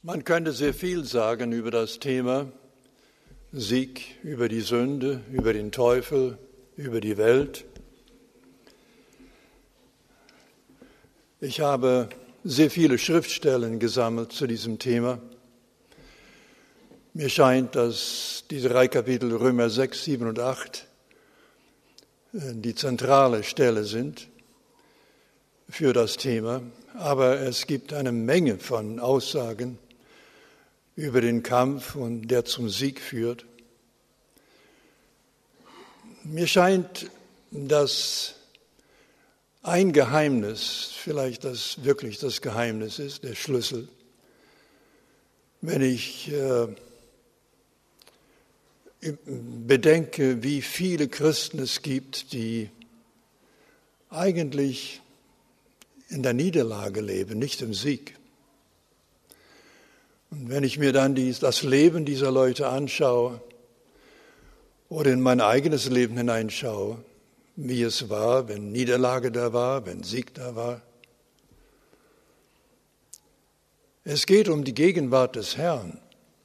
Man könnte sehr viel sagen über das Thema Sieg über die Sünde, über den Teufel, über die Welt. Ich habe sehr viele Schriftstellen gesammelt zu diesem Thema. Mir scheint, dass diese 3 Kapitel Römer 6, 7 und 8 die zentrale Stelle sind für das Thema. Aber es gibt eine Menge von Aussagen über den Kampf und der zum Sieg führt. Mir scheint, dass ein Geheimnis, vielleicht das wirklich das Geheimnis ist, der Schlüssel, wenn ich bedenke, wie viele Christen es gibt, die eigentlich in der Niederlage leben, nicht im Sieg. Und wenn ich mir dann das Leben dieser Leute anschaue oder in mein eigenes Leben hineinschaue, wie es war, wenn Niederlage da war, wenn Sieg da war. Es geht um die Gegenwart des Herrn.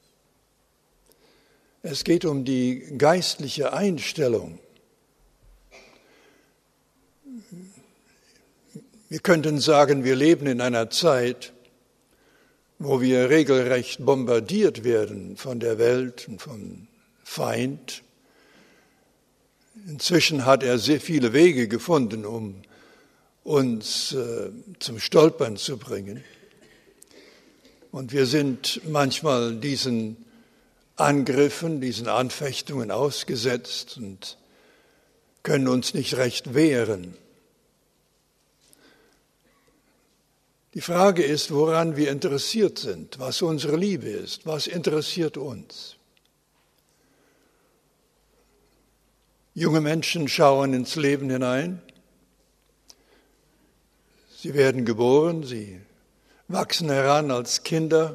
Es geht um die geistliche Einstellung. Wir könnten sagen, wir leben in einer Zeit, wo wir regelrecht bombardiert werden von der Welt und vom Feind. Inzwischen hat er sehr viele Wege gefunden, um uns zum Stolpern zu bringen. Und wir sind manchmal diesen Angriffen, diesen Anfechtungen ausgesetzt und können uns nicht recht wehren. Die Frage ist, woran wir interessiert sind, was unsere Liebe ist, was interessiert uns. Junge Menschen schauen ins Leben hinein. Sie werden geboren, sie wachsen heran als Kinder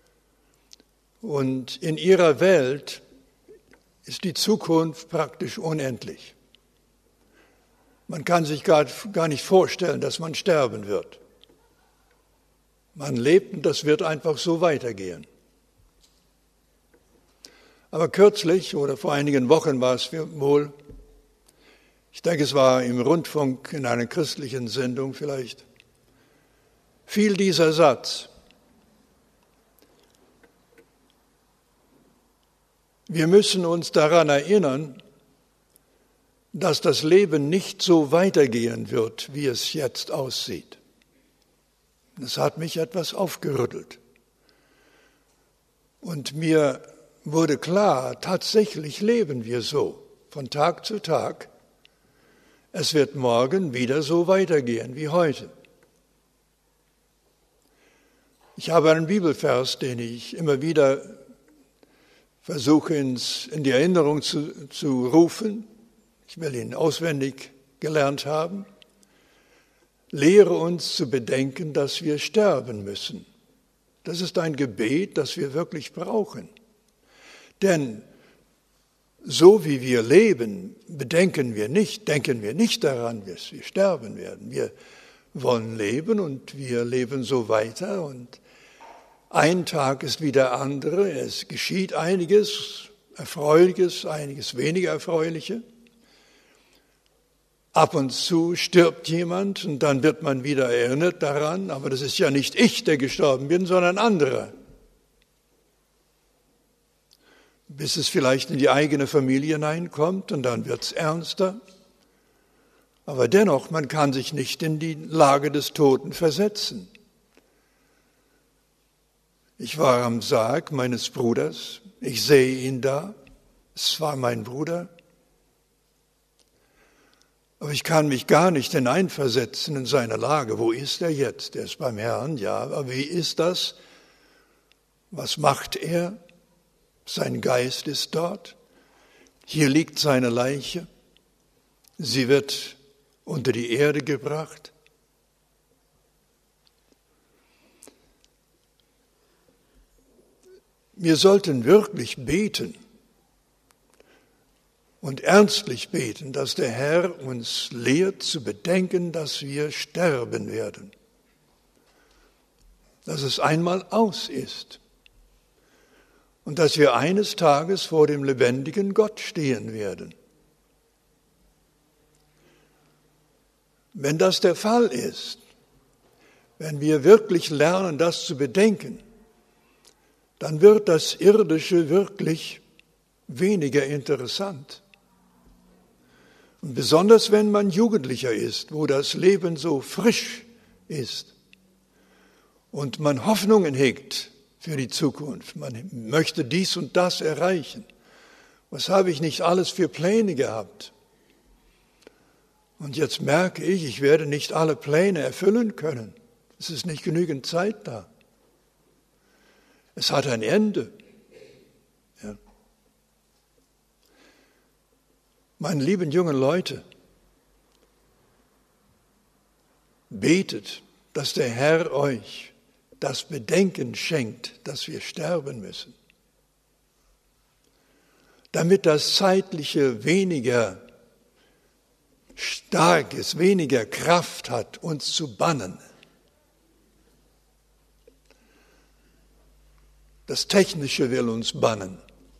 und in ihrer Welt ist die Zukunft praktisch unendlich. Man kann sich gar nicht vorstellen, dass man sterben wird. Man lebt und das wird einfach so weitergehen. Aber kürzlich oder vor einigen Wochen war es wohl, ich denke, es war im Rundfunk in einer christlichen Sendung vielleicht, fiel dieser Satz: Wir müssen uns daran erinnern, dass das Leben nicht so weitergehen wird, wie es jetzt aussieht. Das hat mich etwas aufgerüttelt. Und mir wurde klar, tatsächlich leben wir so, von Tag zu Tag. Es wird morgen wieder so weitergehen wie heute. Ich habe einen Bibelvers, den ich immer wieder versuche in die Erinnerung zu rufen. Ich will ihn auswendig gelernt haben. Lehre uns zu bedenken, dass wir sterben müssen. Das ist ein Gebet, das wir wirklich brauchen. Denn so wie wir leben, denken wir nicht daran, dass wir sterben werden. Wir wollen leben und wir leben so weiter und ein Tag ist wie der andere. Es geschieht einiges Erfreuliches, einiges weniger Erfreuliche. Ab und zu stirbt jemand und dann wird man wieder erinnert daran, aber das ist ja nicht ich, der gestorben bin, sondern andere. Bis es vielleicht in die eigene Familie hineinkommt und dann wird es ernster. Aber dennoch, man kann sich nicht in die Lage des Toten versetzen. Ich war am Sarg meines Bruders, ich sehe ihn da, es war mein Bruder. Aber ich kann mich gar nicht hineinversetzen in seine Lage. Wo ist er jetzt? Er ist beim Herrn, ja, aber wie ist das? Was macht er? Sein Geist ist dort. Hier liegt seine Leiche. Sie wird unter die Erde gebracht. Wir sollten wirklich beten und ernstlich beten, dass der Herr uns lehrt zu bedenken, dass wir sterben werden. Dass es einmal aus ist. und dass wir eines Tages vor dem lebendigen Gott stehen werden. Wenn das der Fall ist, wenn wir wirklich lernen, das zu bedenken, dann wird das Irdische wirklich weniger interessant. Und besonders wenn man Jugendlicher ist, wo das Leben so frisch ist und man Hoffnungen hegt für die Zukunft. Man möchte dies und das erreichen. Was habe ich nicht alles für Pläne gehabt? Und jetzt merke ich werde nicht alle Pläne erfüllen können. Es ist nicht genügend Zeit da. Es hat ein Ende. Ja. Meine lieben jungen Leute, betet, dass der Herr euch das Bedenken schenkt, dass wir sterben müssen, damit das Zeitliche weniger stark ist, weniger Kraft hat, uns zu bannen. Das Technische will uns bannen.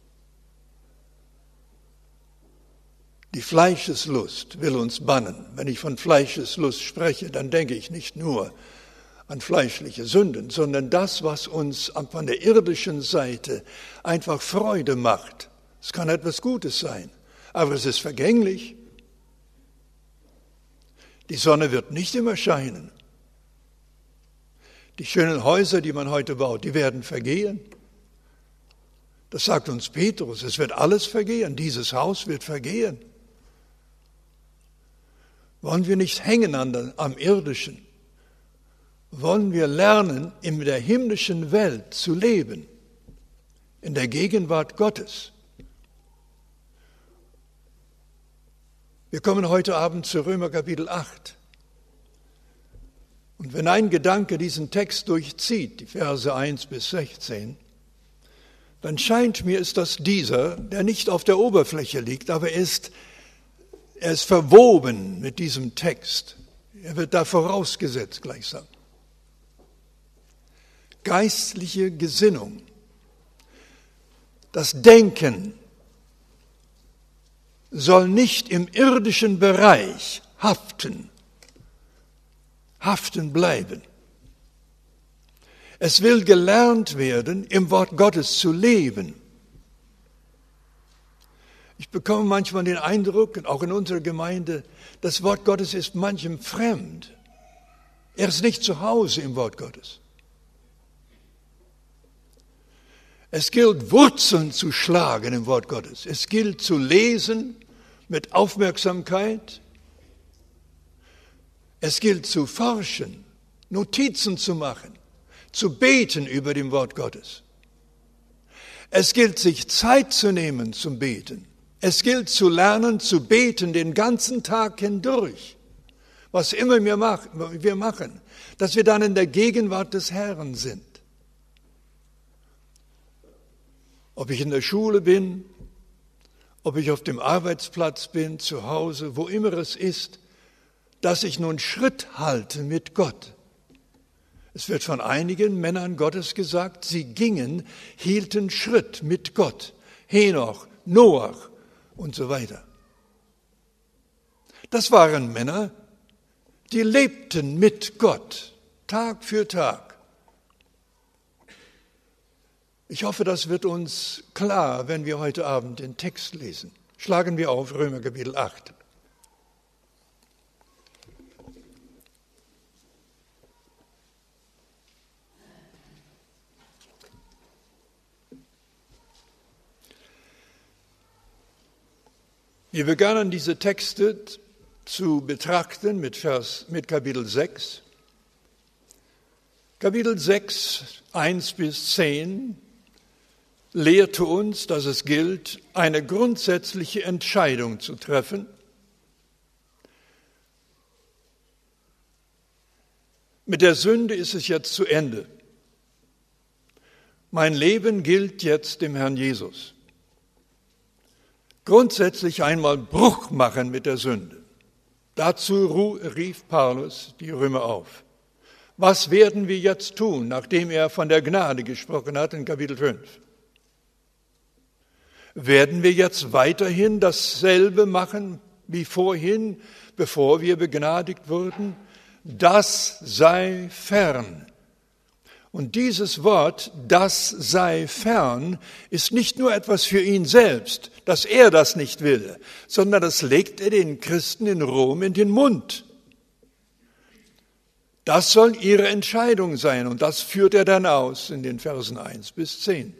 Die Fleischeslust will uns bannen. Wenn ich von Fleischeslust spreche, dann denke ich nicht nur an fleischliche Sünden, sondern das, was uns von der irdischen Seite einfach Freude macht. Es kann etwas Gutes sein, aber es ist vergänglich. Die Sonne wird nicht immer scheinen. Die schönen Häuser, die man heute baut, die werden vergehen. Das sagt uns Petrus, es wird alles vergehen, dieses Haus wird vergehen. Wollen wir nicht hängen am Irdischen? Wollen wir lernen, in der himmlischen Welt zu leben, in der Gegenwart Gottes? Wir kommen heute Abend zu Römer Kapitel 8. Und wenn ein Gedanke diesen Text durchzieht, die Verse 1 bis 16, dann scheint mir, ist das dieser, der nicht auf der Oberfläche liegt, aber er ist verwoben mit diesem Text. Er wird da vorausgesetzt gleichsam. Geistliche Gesinnung, das Denken soll nicht im irdischen Bereich haften bleiben. Es will gelernt werden, im Wort Gottes zu leben. Ich bekomme manchmal den Eindruck, auch in unserer Gemeinde, das Wort Gottes ist manchem fremd. Er ist nicht zu Hause im Wort Gottes. Es gilt, Wurzeln zu schlagen im Wort Gottes. Es gilt zu lesen mit Aufmerksamkeit. Es gilt zu forschen, Notizen zu machen, zu beten über dem Wort Gottes. Es gilt, sich Zeit zu nehmen zum Beten. Es gilt zu lernen, zu beten den ganzen Tag hindurch. Was immer wir machen, dass wir dann in der Gegenwart des Herrn sind. Ob ich in der Schule bin, ob ich auf dem Arbeitsplatz bin, zu Hause, wo immer es ist, dass ich nun Schritt halte mit Gott. Es wird von einigen Männern Gottes gesagt, sie hielten Schritt mit Gott. Henoch, Noach und so weiter. Das waren Männer, die lebten mit Gott, Tag für Tag. Ich hoffe, das wird uns klar, wenn wir heute Abend den Text lesen. Schlagen wir auf Römer Kapitel 8. Wir begannen diese Texte zu betrachten mit Kapitel 6. Kapitel 6, 1 bis 10 lehrte uns, dass es gilt, eine grundsätzliche Entscheidung zu treffen. Mit der Sünde ist es jetzt zu Ende. Mein Leben gilt jetzt dem Herrn Jesus. Grundsätzlich einmal Bruch machen mit der Sünde. Dazu rief Paulus die Römer auf. Was werden wir jetzt tun, nachdem er von der Gnade gesprochen hat in Kapitel 5? Werden wir jetzt weiterhin dasselbe machen wie vorhin, bevor wir begnadigt wurden? Das sei fern. Und dieses Wort, das sei fern, ist nicht nur etwas für ihn selbst, dass er das nicht will, sondern das legt er den Christen in Rom in den Mund. Das soll ihre Entscheidung sein und das führt er dann aus in den Versen 1 bis 10.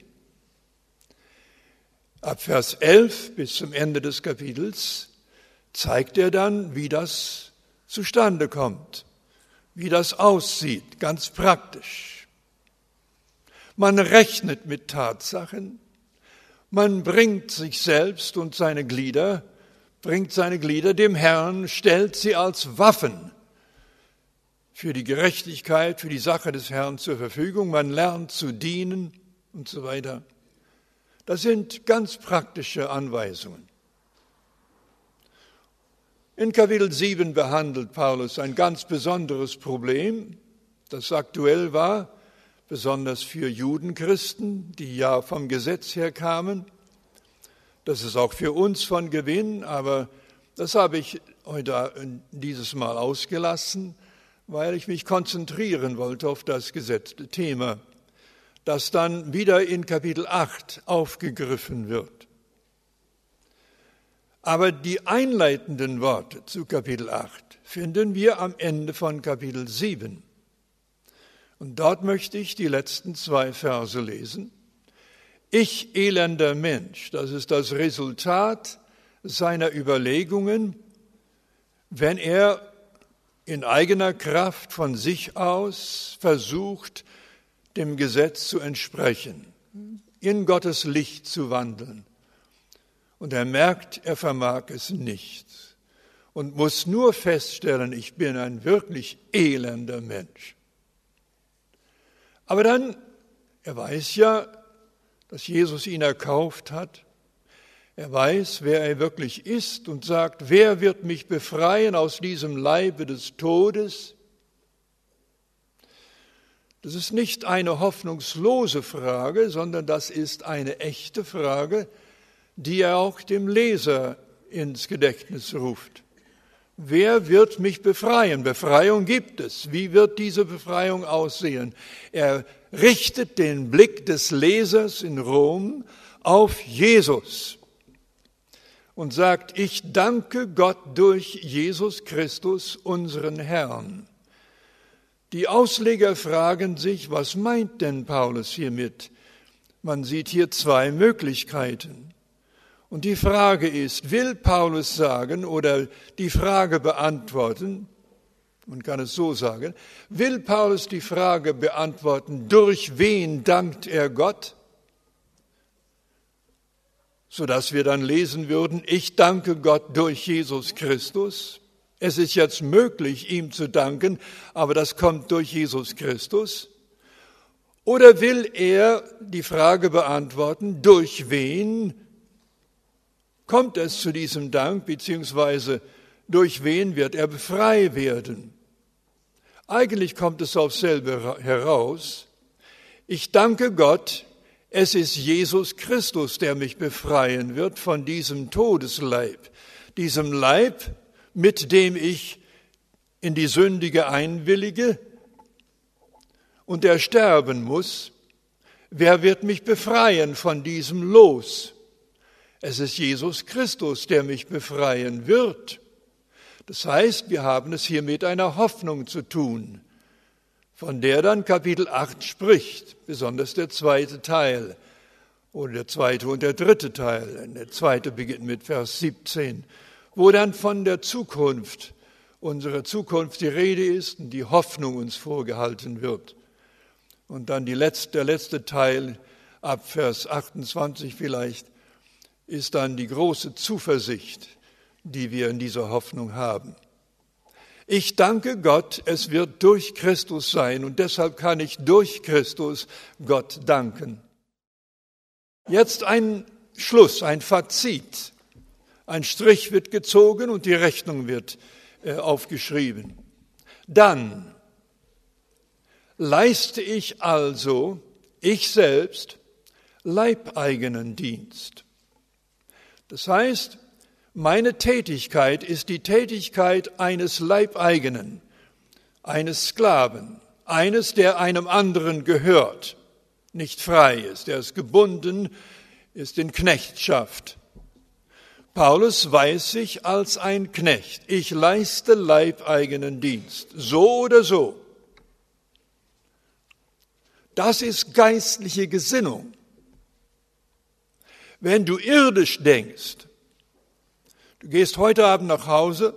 Ab Vers 11 bis zum Ende des Kapitels zeigt er dann, wie das zustande kommt, wie das aussieht, ganz praktisch. Man rechnet mit Tatsachen, man bringt sich selbst und bringt seine Glieder dem Herrn, stellt sie als Waffen für die Gerechtigkeit, für die Sache des Herrn zur Verfügung. Man lernt zu dienen und so weiter. Das sind ganz praktische Anweisungen. In Kapitel 7 behandelt Paulus ein ganz besonderes Problem, das aktuell war, besonders für Judenchristen, die ja vom Gesetz her kamen. Das ist auch für uns von Gewinn, aber das habe ich heute dieses Mal ausgelassen, weil ich mich konzentrieren wollte auf das gesetzte Thema, das dann wieder in Kapitel 8 aufgegriffen wird. Aber die einleitenden Worte zu Kapitel 8 finden wir am Ende von Kapitel 7. Und dort möchte ich die letzten 2 Verse lesen. Ich, elender Mensch, das ist das Resultat seiner Überlegungen, wenn er in eigener Kraft von sich aus versucht, dem Gesetz zu entsprechen, in Gottes Licht zu wandeln. Und er merkt, er vermag es nicht und muss nur feststellen, ich bin ein wirklich elender Mensch. Aber dann, er weiß ja, dass Jesus ihn erkauft hat. Er weiß, wer er wirklich ist und sagt, wer wird mich befreien aus diesem Leibe des Todes? Das ist nicht eine hoffnungslose Frage, sondern das ist eine echte Frage, die er auch dem Leser ins Gedächtnis ruft. Wer wird mich befreien? Befreiung gibt es. Wie wird diese Befreiung aussehen? Er richtet den Blick des Lesers in Rom auf Jesus und sagt, ich danke Gott durch Jesus Christus, unseren Herrn. Die Ausleger fragen sich, was meint denn Paulus hiermit? Man sieht hier 2 Möglichkeiten. Und die Frage ist, will Paulus sagen oder die Frage beantworten, man kann es so sagen, will Paulus die Frage beantworten, durch wen dankt er Gott? Sodass wir dann lesen würden, ich danke Gott durch Jesus Christus. Es ist jetzt möglich, ihm zu danken, aber das kommt durch Jesus Christus. Oder will er die Frage beantworten, durch wen kommt es zu diesem Dank, beziehungsweise durch wen wird er frei werden? Eigentlich kommt es aufs selbe heraus. Ich danke Gott, es ist Jesus Christus, der mich befreien wird von diesem Todesleib, diesem Leib, mit dem ich in die Sündige einwillige und der sterben muss. Wer wird mich befreien von diesem Los? Es ist Jesus Christus, der mich befreien wird. Das heißt, wir haben es hier mit einer Hoffnung zu tun, von der dann Kapitel 8 spricht, besonders der 2. Teil oder der 2. und der 3. Teil. Der 2. beginnt mit Vers 17, wo dann von der Zukunft, unserer Zukunft die Rede ist und die Hoffnung uns vorgehalten wird. Und dann der letzte Teil, ab Vers 28 vielleicht, ist dann die große Zuversicht, die wir in dieser Hoffnung haben. Ich danke Gott, es wird durch Christus sein und deshalb kann ich durch Christus Gott danken. Jetzt ein Schluss, ein Fazit. Ein Strich wird gezogen und die Rechnung wird aufgeschrieben. Dann leiste ich also, ich selbst, leibeigenen Dienst. Das heißt, meine Tätigkeit ist die Tätigkeit eines Leibeigenen, eines Sklaven, eines, der einem anderen gehört, nicht frei ist, der ist gebunden, ist in Knechtschaft. Paulus weiß sich als ein Knecht. Ich leiste leibeigenen Dienst, so oder so. Das ist geistliche Gesinnung. Wenn du irdisch denkst, du gehst heute Abend nach Hause,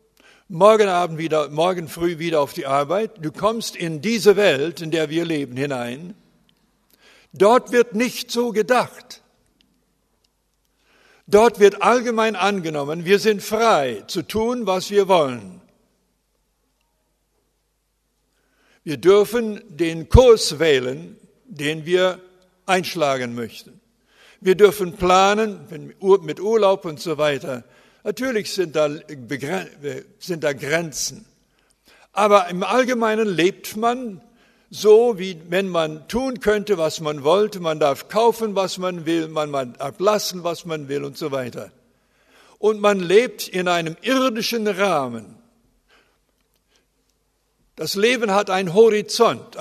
morgen früh wieder auf die Arbeit, du kommst in diese Welt, in der wir leben, hinein, dort wird nicht so gedacht. Dort wird allgemein angenommen, wir sind frei zu tun, was wir wollen. Wir dürfen den Kurs wählen, den wir einschlagen möchten. Wir dürfen planen mit Urlaub und so weiter. Natürlich sind da Grenzen. Aber im Allgemeinen lebt man so, wie wenn man tun könnte, was man wollte. Man darf kaufen, was man will, man darf lassen, was man will und so weiter. Und man lebt in einem irdischen Rahmen. Das Leben hat einen Horizont.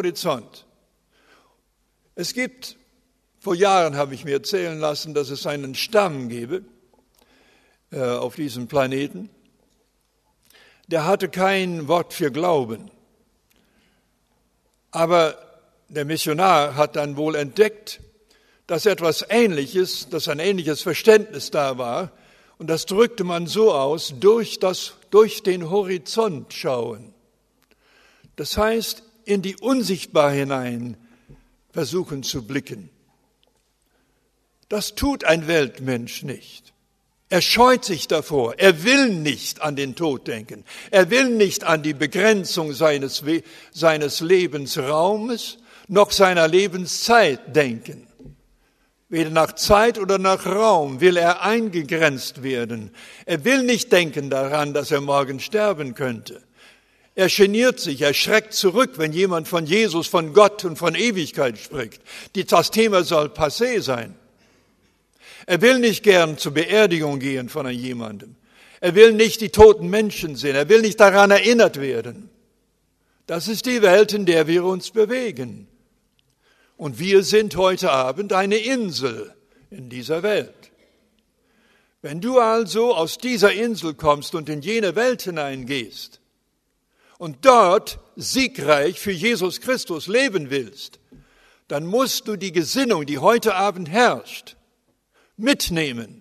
Es gibt, vor Jahren habe ich mir erzählen lassen, dass es einen Stamm gebe auf diesem Planeten. Der hatte kein Wort für Glauben. Aber der Missionar hat dann wohl entdeckt, dass etwas Ähnliches, dass ein ähnliches Verständnis da war. Und das drückte man so aus, durch den Horizont schauen. Das heißt, in die Unsichtbare hinein versuchen zu blicken. Das tut ein Weltmensch nicht. Er scheut sich davor. Er will nicht an den Tod denken. Er will nicht an die Begrenzung seines Lebensraumes noch seiner Lebenszeit denken. Weder nach Zeit oder nach Raum will er eingegrenzt werden. Er will nicht denken daran, dass er morgen sterben könnte. Er geniert sich, er schreckt zurück, wenn jemand von Jesus, von Gott und von Ewigkeit spricht. Das Thema soll passé sein. Er will nicht gern zur Beerdigung gehen von jemandem. Er will nicht die toten Menschen sehen. Er will nicht daran erinnert werden. Das ist die Welt, in der wir uns bewegen. Und wir sind heute Abend eine Insel in dieser Welt. Wenn du also aus dieser Insel kommst und in jene Welt hineingehst und dort siegreich für Jesus Christus leben willst, dann musst du die Gesinnung, die heute Abend herrscht, mitnehmen.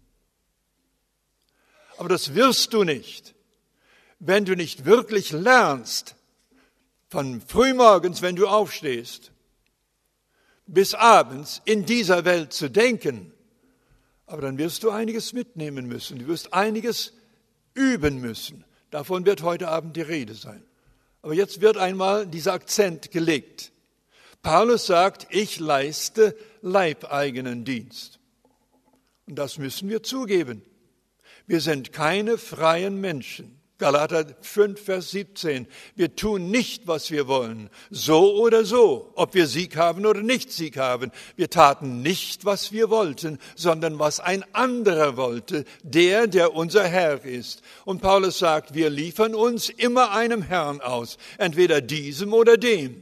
Aber das wirst du nicht, wenn du nicht wirklich lernst, von frühmorgens, wenn du aufstehst, bis abends in dieser Welt zu denken. Aber dann wirst du einiges mitnehmen müssen. Du wirst einiges üben müssen. Davon wird heute Abend die Rede sein. Aber jetzt wird einmal dieser Akzent gelegt. Paulus sagt, ich leiste leibeigenen Dienst. Und das müssen wir zugeben. Wir sind keine freien Menschen. Galater 5, Vers 17. Wir tun nicht, was wir wollen, so oder so, ob wir Sieg haben oder nicht Sieg haben. Wir taten nicht, was wir wollten, sondern was ein anderer wollte, der unser Herr ist. Und Paulus sagt, wir liefern uns immer einem Herrn aus, entweder diesem oder dem.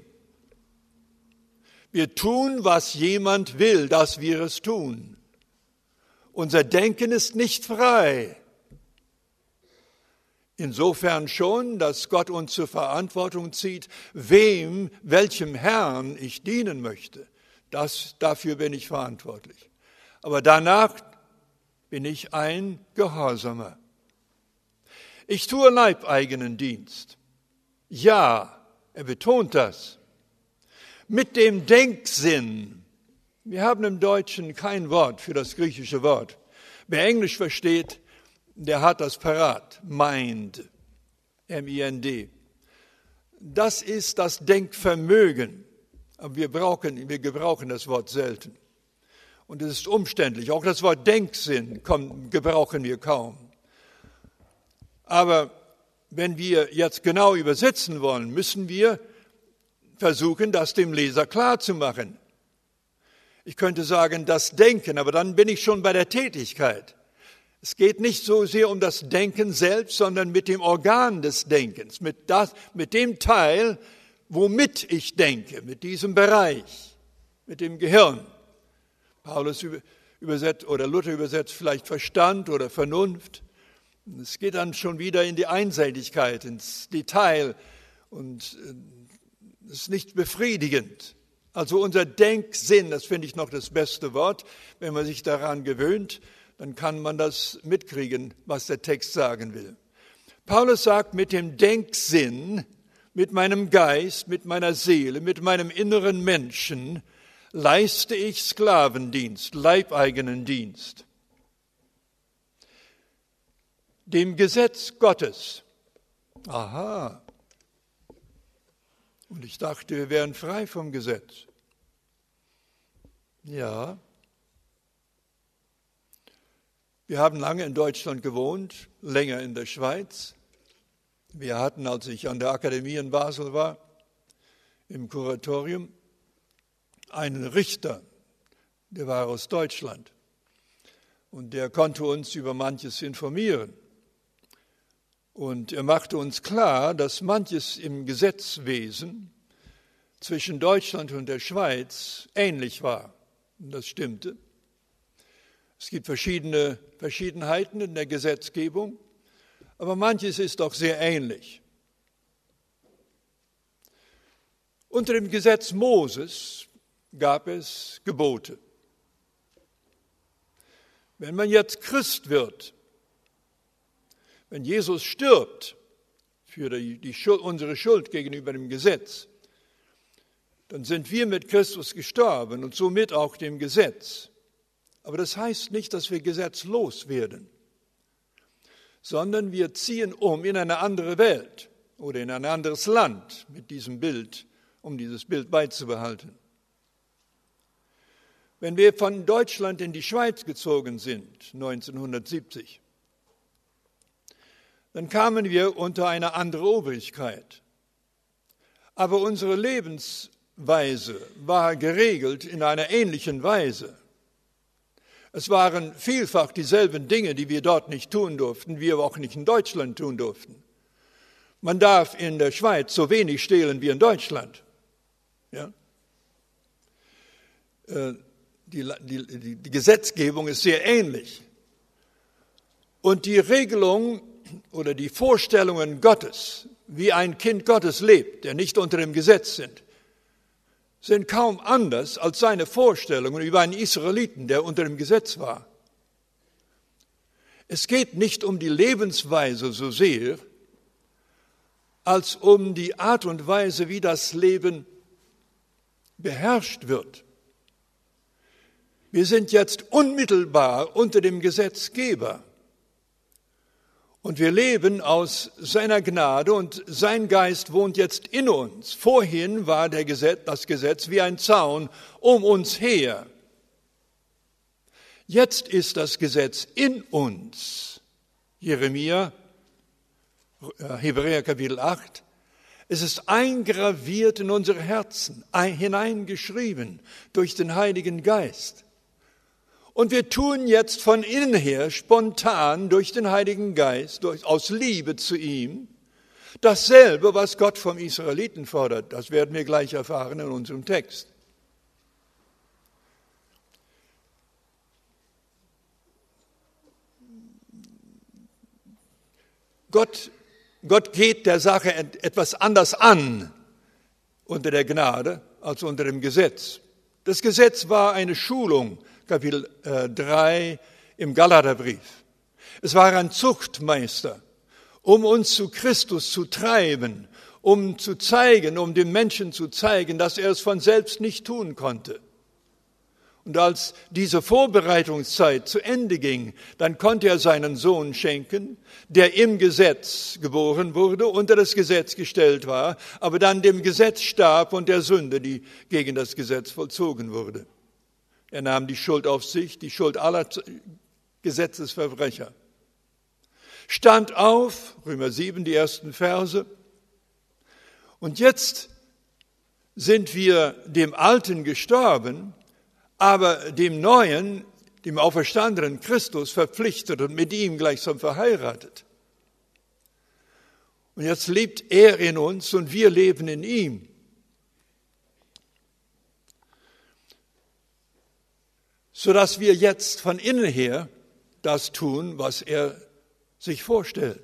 Wir tun, was jemand will, dass wir es tun. Unser Denken ist nicht frei. Insofern schon, dass Gott uns zur Verantwortung zieht, welchem Herrn ich dienen möchte. Dafür bin ich verantwortlich. Aber danach bin ich ein Gehorsamer. Ich tue leibeigenen Dienst. Ja, er betont das. Mit dem Denksinn. Wir haben im Deutschen kein Wort für das griechische Wort. Wer Englisch versteht, der hat das parat. Mind, M-I-N-D. Das ist das Denkvermögen. Aber wir gebrauchen das Wort selten. Und es ist umständlich. Auch das Wort Denksinn gebrauchen wir kaum. Aber wenn wir jetzt genau übersetzen wollen, müssen wir versuchen, das dem Leser klarzumachen. Ich könnte sagen, das Denken, aber dann bin ich schon bei der Tätigkeit. Es geht nicht so sehr um das Denken selbst, sondern mit dem Organ des Denkens, mit dem Teil, womit ich denke, mit diesem Bereich, mit dem Gehirn. Paulus übersetzt oder Luther übersetzt vielleicht Verstand oder Vernunft. Es geht dann schon wieder in die Einseitigkeit, ins Detail und es ist nicht befriedigend. Also unser Denksinn, das finde ich noch das beste Wort, wenn man sich daran gewöhnt, dann kann man das mitkriegen, was der Text sagen will. Paulus sagt, mit dem Denksinn, mit meinem Geist, mit meiner Seele, mit meinem inneren Menschen leiste ich Sklavendienst, leibeigenen Dienst. Dem Gesetz Gottes. Aha. Und ich dachte, wir wären frei vom Gesetz. Ja. Wir haben lange in Deutschland gewohnt, länger in der Schweiz. Wir hatten, als ich an der Akademie in Basel war, im Kuratorium, einen Richter, der war aus Deutschland. Und der konnte uns über manches informieren. Und er machte uns klar, dass manches im Gesetzwesen zwischen Deutschland und der Schweiz ähnlich war. Und das stimmte. Es gibt Verschiedenheiten in der Gesetzgebung, aber manches ist doch sehr ähnlich. Unter dem Gesetz Moses gab es Gebote. Wenn man jetzt Christ wird, wenn Jesus stirbt für unsere Schuld gegenüber dem Gesetz, dann sind wir mit Christus gestorben und somit auch dem Gesetz. Aber das heißt nicht, dass wir gesetzlos werden, sondern wir ziehen um in eine andere Welt oder in ein anderes Land mit diesem Bild, um dieses Bild beizubehalten. Wenn wir von Deutschland in die Schweiz gezogen sind, 1970, dann kamen wir unter eine andere Obrigkeit. Aber unsere Lebensweise war geregelt in einer ähnlichen Weise. Es waren vielfach dieselben Dinge, die wir dort nicht tun durften, wir auch nicht in Deutschland tun durften. Man darf in der Schweiz so wenig stehlen wie in Deutschland. Ja? Die Gesetzgebung ist sehr ähnlich. Und die Regelung oder die Vorstellungen Gottes, wie ein Kind Gottes lebt, der nicht unter dem Gesetz sind kaum anders als seine Vorstellungen über einen Israeliten, der unter dem Gesetz war. Es geht nicht um die Lebensweise so sehr, als um die Art und Weise, wie das Leben beherrscht wird. Wir sind jetzt unmittelbar unter dem Gesetzgeber. Und wir leben aus seiner Gnade und sein Geist wohnt jetzt in uns. Vorhin war das Gesetz wie ein Zaun um uns her. Jetzt ist das Gesetz in uns. Jeremia, Hebräer Kapitel 8. Es ist eingraviert in unsere Herzen, hineingeschrieben durch den Heiligen Geist. Und wir tun jetzt von innen her spontan durch den Heiligen Geist, aus Liebe zu ihm, dasselbe, was Gott vom Israeliten fordert. Das werden wir gleich erfahren in unserem Text. Gott geht der Sache etwas anders an unter der Gnade als unter dem Gesetz. Das Gesetz war eine Schulung, Kapitel 3 im Galaterbrief. Es war ein Zuchtmeister, um uns zu Christus zu treiben, um dem Menschen zu zeigen, dass er es von selbst nicht tun konnte. Und als diese Vorbereitungszeit zu Ende ging, dann konnte er seinen Sohn schenken, der im Gesetz geboren wurde, unter das Gesetz gestellt war, aber dann dem Gesetz starb und der Sünde, die gegen das Gesetz vollzogen wurde. Er nahm die Schuld auf sich, die Schuld aller Gesetzesverbrecher. Stand auf, Römer 7, die ersten Verse. Und jetzt sind wir dem Alten gestorben, aber dem Neuen, dem auferstandenen Christus verpflichtet und mit ihm gleichsam verheiratet. Und jetzt lebt er in uns und wir leben in ihm. Sodass wir jetzt von innen her das tun, was er sich vorstellt.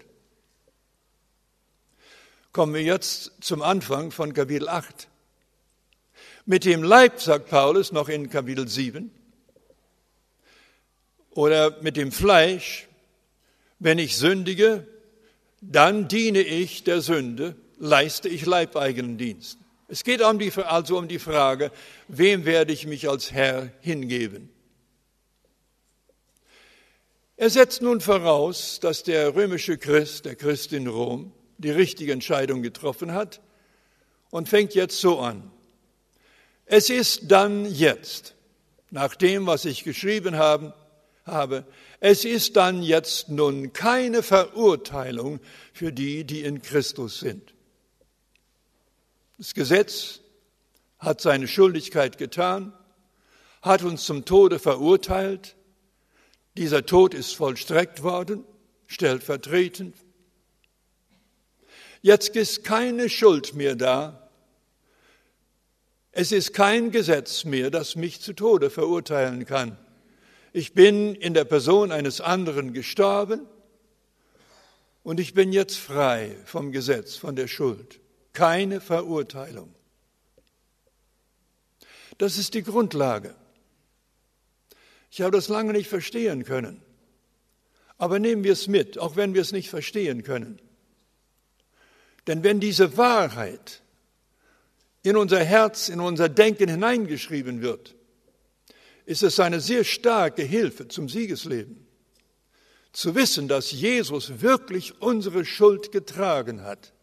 Kommen wir jetzt zum Anfang von Kapitel 8. Mit dem Leib, sagt Paulus noch in Kapitel 7, oder mit dem Fleisch, wenn ich sündige, dann diene ich der Sünde, leiste ich leibeigenen Dienst. Es geht also um die Frage, wem werde ich mich als Herr hingeben? Er setzt nun voraus, dass der römische Christ, der Christ in Rom, die richtige Entscheidung getroffen hat und fängt jetzt so an. Es ist dann jetzt, nach dem, was ich geschrieben habe, es ist dann jetzt nun keine Verurteilung für die, die in Christus sind. Das Gesetz hat seine Schuldigkeit getan, hat uns zum Tode verurteilt. Dieser Tod ist vollstreckt worden, stellvertretend. Jetzt ist keine Schuld mehr da. Es ist kein Gesetz mehr, das mich zu Tode verurteilen kann. Ich bin in der Person eines anderen gestorben und ich bin jetzt frei vom Gesetz, von der Schuld. Keine Verurteilung. Das ist die Grundlage. Ich habe das lange nicht verstehen können. Aber nehmen wir es mit, auch wenn wir es nicht verstehen können. Denn wenn diese Wahrheit in unser Herz, in unser Denken hineingeschrieben wird, ist es eine sehr starke Hilfe zum Siegesleben. Zu wissen, dass Jesus wirklich unsere Schuld getragen hat.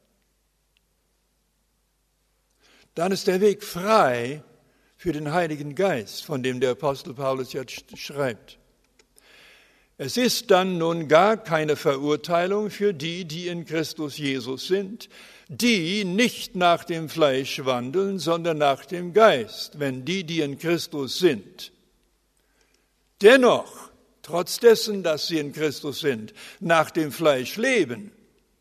Dann ist der Weg frei für den Heiligen Geist, von dem der Apostel Paulus jetzt schreibt. Es ist dann nun gar keine Verurteilung für die, die in Christus Jesus sind, die nicht nach dem Fleisch wandeln, sondern nach dem Geist, wenn die in Christus sind. Dennoch, trotz dessen, dass sie in Christus sind, nach dem Fleisch leben,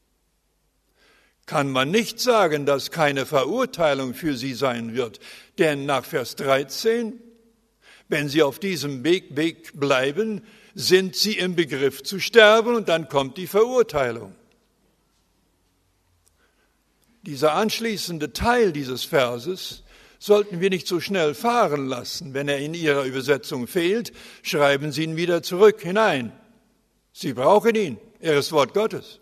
kann man nicht sagen, dass keine Verurteilung für sie sein wird. Denn nach Vers 13, wenn sie auf diesem Weg bleiben, sind sie im Begriff zu sterben und dann kommt die Verurteilung. Dieser anschließende Teil dieses Verses sollten wir nicht so schnell fahren lassen. Wenn er in Ihrer Übersetzung fehlt, schreiben Sie ihn wieder zurück hinein. Sie brauchen ihn, er ist Wort Gottes.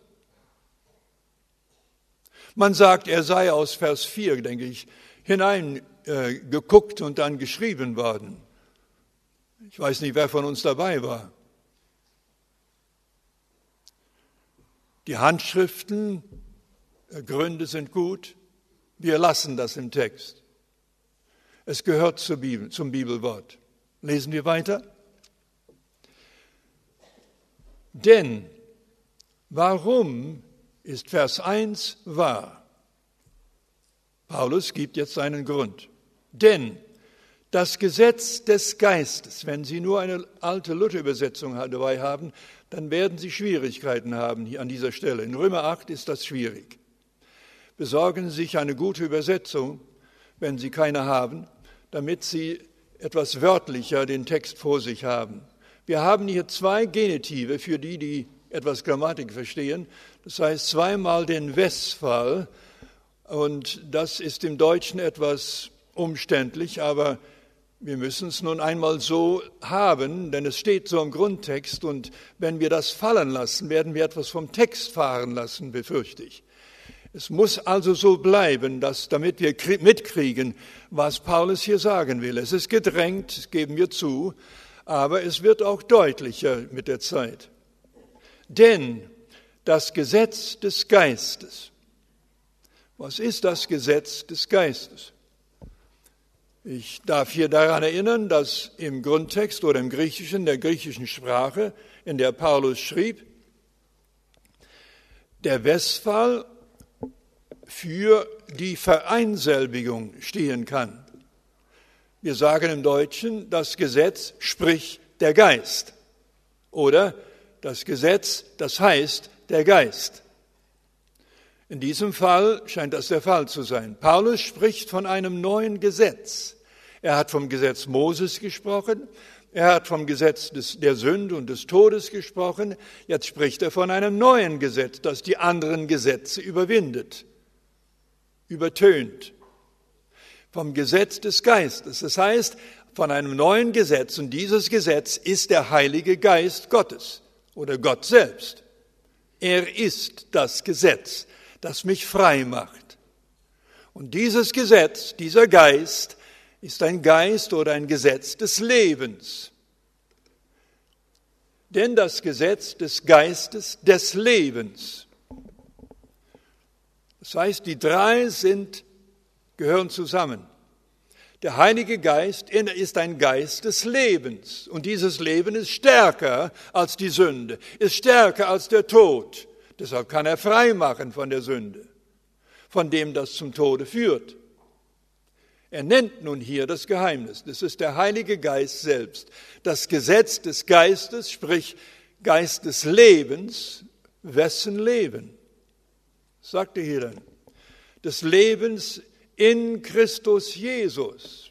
Man sagt, er sei aus Vers 4, denke ich, hineingeguckt und dann geschrieben worden. Ich weiß nicht, wer von uns dabei war. Die Handschriften, Gründe sind gut. Wir lassen das im Text. Es gehört zur Bibel, zum Bibelwort. Lesen wir weiter. Denn warum ist Vers 1 wahr? Paulus gibt jetzt seinen Grund. Denn das Gesetz des Geistes, wenn Sie nur eine alte Luther-Übersetzung dabei haben, dann werden Sie Schwierigkeiten haben hier an dieser Stelle. In Römer 8 ist das schwierig. Besorgen Sie sich eine gute Übersetzung, wenn Sie keine haben, damit Sie etwas wörtlicher den Text vor sich haben. Wir haben hier 2 Genitive für die, die etwas Grammatik verstehen. Das heißt zweimal den Westphal und das ist im Deutschen etwas umständlich, aber wir müssen es nun einmal so haben, denn es steht so im Grundtext und wenn wir das fallen lassen, werden wir etwas vom Text fahren lassen, befürchte ich. Es muss also so bleiben, damit wir mitkriegen, was Paulus hier sagen will. Es ist gedrängt, das geben wir zu, aber es wird auch deutlicher mit der Zeit. Denn das Gesetz des Geistes, was ist das Gesetz des Geistes? Ich darf hier daran erinnern, dass im Grundtext oder im Griechischen, der griechischen Sprache, in der Paulus schrieb, der Westphal für die Vereinselbigung stehen kann. Wir sagen im Deutschen, das Gesetz, sprich der Geist. Oder das Gesetz, das heißt der Geist. In diesem Fall scheint das der Fall zu sein. Paulus spricht von einem neuen Gesetz. Er hat vom Gesetz Moses gesprochen, er hat vom Gesetz der Sünde und des Todes gesprochen, jetzt spricht er von einem neuen Gesetz, das die anderen Gesetze überwindet, übertönt. Vom Gesetz des Geistes, das heißt von einem neuen Gesetz, und dieses Gesetz ist der Heilige Geist Gottes oder Gott selbst. Er ist das Gesetz, das mich frei macht. Und dieses Gesetz, dieser Geist, ist ein Geist oder ein Gesetz des Lebens. Denn das Gesetz des Geistes des Lebens. Das heißt, die drei gehören zusammen. Der Heilige Geist ist ein Geist des Lebens. Und dieses Leben ist stärker als die Sünde, ist stärker als der Tod. Deshalb kann er frei machen von der Sünde, von dem das zum Tode führt. Er nennt nun hier das Geheimnis. Das ist der Heilige Geist selbst. Das Gesetz des Geistes, sprich Geist des Lebens. Wessen Leben? Was sagt er hier dann? Des Lebens in Christus Jesus.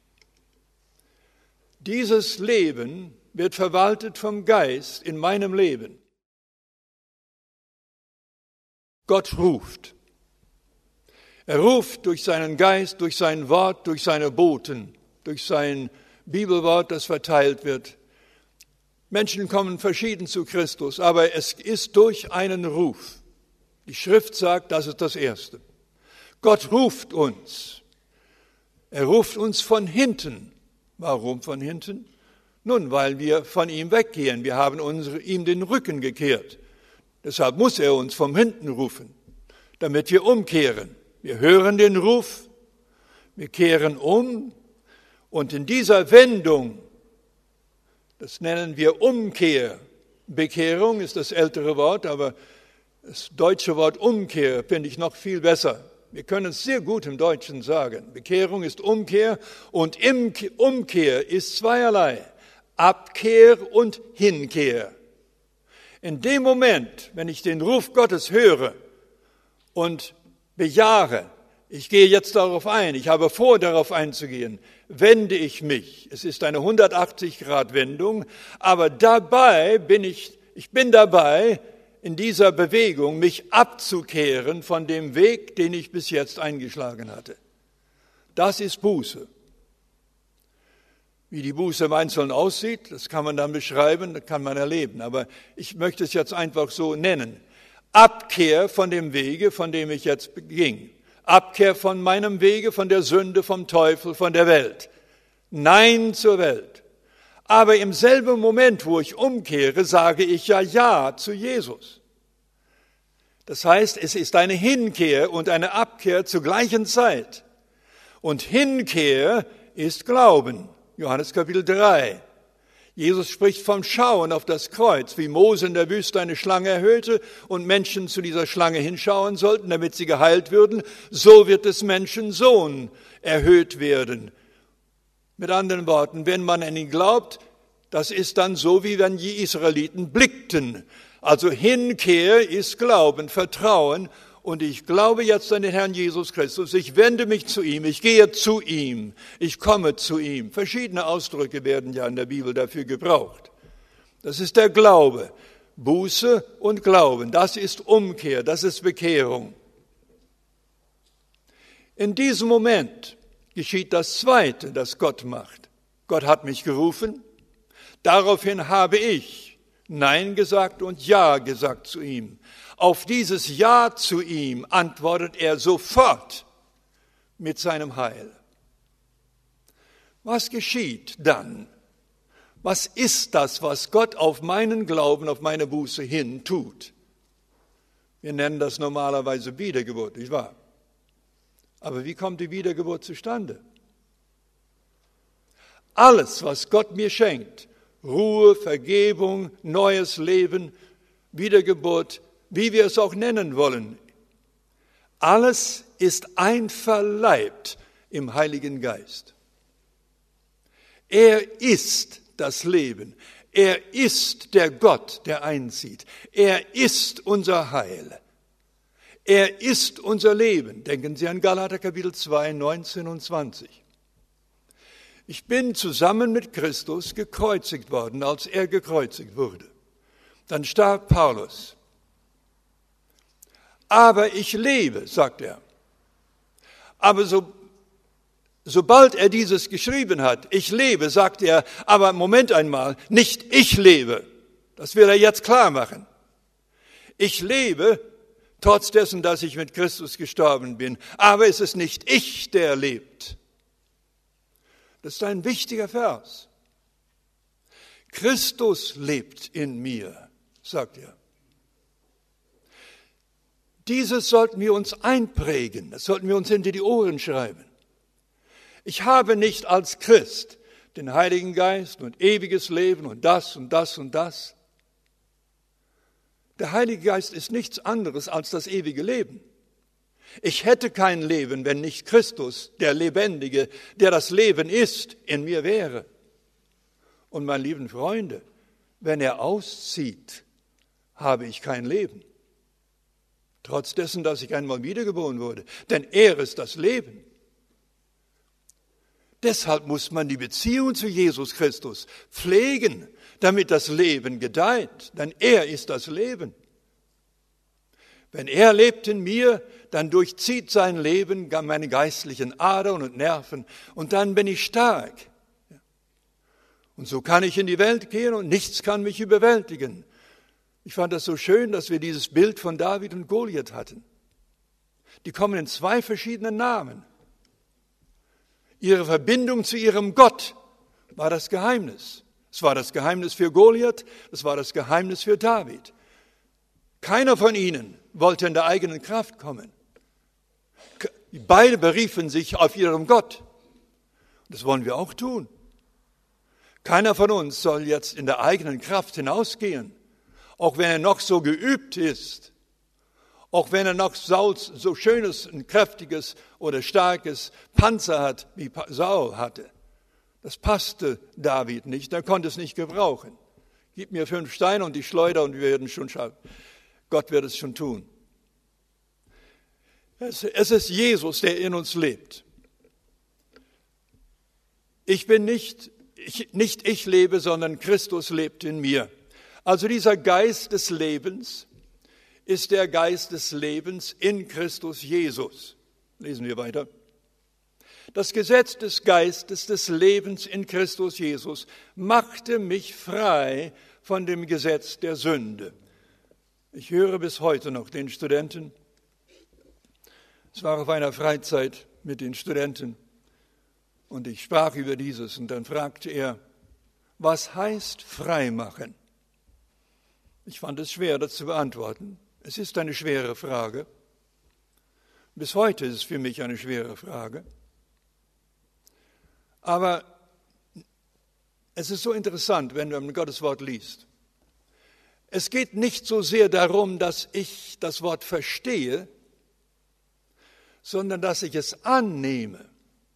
Dieses Leben wird verwaltet vom Geist in meinem Leben. Gott ruft. Er ruft durch seinen Geist, durch sein Wort, durch seine Boten, durch sein Bibelwort, das verteilt wird. Menschen kommen verschieden zu Christus, aber es ist durch einen Ruf. Die Schrift sagt, das ist das Erste. Gott ruft uns. Er ruft uns von hinten. Warum von hinten? Nun, weil wir von ihm weggehen. Wir haben ihm den Rücken gekehrt. Deshalb muss er uns von hinten rufen, damit wir umkehren. Wir hören den Ruf, wir kehren um und in dieser Wendung, das nennen wir Umkehr. Bekehrung ist das ältere Wort, aber das deutsche Wort Umkehr finde ich noch viel besser. Wir können es sehr gut im Deutschen sagen. Bekehrung ist Umkehr und Umkehr ist zweierlei. Abkehr und Hinkehr. In dem Moment, wenn ich den Ruf Gottes höre und bejahe, ich gehe jetzt darauf ein, ich habe vor, darauf einzugehen, wende ich mich. Es ist eine 180-Grad-Wendung, aber ich bin dabei, in dieser Bewegung mich abzukehren von dem Weg, den ich bis jetzt eingeschlagen hatte. Das ist Buße. Wie die Buße im Einzelnen aussieht, das kann man dann beschreiben, das kann man erleben, aber ich möchte es jetzt einfach so nennen. Abkehr von dem Wege, von dem ich jetzt ging. Abkehr von meinem Wege, von der Sünde, vom Teufel, von der Welt. Nein zur Welt. Aber im selben Moment, wo ich umkehre, sage ich ja zu Jesus. Das heißt, es ist eine Hinkehr und eine Abkehr zur gleichen Zeit. Und Hinkehr ist Glauben. Johannes Kapitel 3. Jesus spricht vom Schauen auf das Kreuz, wie Mose in der Wüste eine Schlange erhöhte und Menschen zu dieser Schlange hinschauen sollten, damit sie geheilt würden. So wird des Menschen Sohn erhöht werden. Mit anderen Worten, wenn man an ihn glaubt, das ist dann so, wie wenn die Israeliten blickten. Also Hinkehr ist Glauben, Vertrauen. Und ich glaube jetzt an den Herrn Jesus Christus. Ich wende mich zu ihm, ich gehe zu ihm, ich komme zu ihm. Verschiedene Ausdrücke werden ja in der Bibel dafür gebraucht. Das ist der Glaube. Buße und Glauben, das ist Umkehr, das ist Bekehrung. In diesem Moment geschieht das Zweite, das Gott macht. Gott hat mich gerufen, daraufhin habe ich Nein gesagt und Ja gesagt zu ihm. Auf dieses Ja zu ihm antwortet er sofort mit seinem Heil. Was geschieht dann? Was ist das, was Gott auf meinen Glauben, auf meine Buße hin tut? Wir nennen das normalerweise Wiedergeburt, nicht wahr? Aber wie kommt die Wiedergeburt zustande? Alles, was Gott mir schenkt, Ruhe, Vergebung, neues Leben, Wiedergeburt, wie wir es auch nennen wollen, alles ist einverleibt im Heiligen Geist. Er ist das Leben. Er ist der Gott, der einzieht. Er ist unser Heil. Er ist unser Leben. Denken Sie an Galater Kapitel 2, 19 und 20. Ich bin zusammen mit Christus gekreuzigt worden, als er gekreuzigt wurde. Dann starb Paulus. Aber ich lebe, sagt er. Aber sobald er dieses geschrieben hat, ich lebe, sagt er, aber Moment einmal, nicht ich lebe. Das will er jetzt klar machen. Ich lebe, trotz dessen, dass ich mit Christus gestorben bin. Aber es ist nicht ich, der lebt. Das ist ein wichtiger Vers. Christus lebt in mir, sagt er. Dieses sollten wir uns einprägen, das sollten wir uns hinter die Ohren schreiben. Ich habe nicht als Christ den Heiligen Geist und ewiges Leben und das und das und das. Der Heilige Geist ist nichts anderes als das ewige Leben. Ich hätte kein Leben, wenn nicht Christus, der Lebendige, der das Leben ist, in mir wäre. Und meine lieben Freunde, wenn er auszieht, habe ich kein Leben. Trotz dessen, dass ich einmal wiedergeboren wurde. Denn er ist das Leben. Deshalb muss man die Beziehung zu Jesus Christus pflegen, damit das Leben gedeiht. Denn er ist das Leben. Wenn er lebt in mir, dann durchzieht sein Leben meine geistlichen Adern und Nerven und dann bin ich stark. Und so kann ich in die Welt gehen und nichts kann mich überwältigen. Ich fand das so schön, dass wir dieses Bild von David und Goliath hatten. Die kommen in zwei verschiedenen Namen. Ihre Verbindung zu ihrem Gott war das Geheimnis. Es war das Geheimnis für Goliath, es war das Geheimnis für David. Keiner von ihnen wollte in der eigenen Kraft kommen. Beide beriefen sich auf ihren Gott. Das wollen wir auch tun. Keiner von uns soll jetzt in der eigenen Kraft hinausgehen, auch wenn er noch so geübt ist, auch wenn er noch so schönes, ein kräftiges oder starkes Panzer hat, wie Saul hatte. Das passte David nicht, er konnte es nicht gebrauchen. Gib mir 5 Steine und die Schleuder und wir werden schon schaffen. Gott wird es schon tun. Es ist Jesus, der in uns lebt. Nicht ich lebe, sondern Christus lebt in mir. Also dieser Geist des Lebens ist der Geist des Lebens in Christus Jesus. Lesen wir weiter. Das Gesetz des Geistes des Lebens in Christus Jesus machte mich frei von dem Gesetz der Sünde. Ich höre bis heute noch den Studenten. Es war auf einer Freizeit mit den Studenten und ich sprach über dieses und dann fragte er, was heißt frei machen? Ich fand es schwer, das zu beantworten. Es ist eine schwere Frage. Bis heute ist es für mich eine schwere Frage. Aber es ist so interessant, wenn man Gottes Wort liest. Es geht nicht so sehr darum, dass ich das Wort verstehe, sondern dass ich es annehme.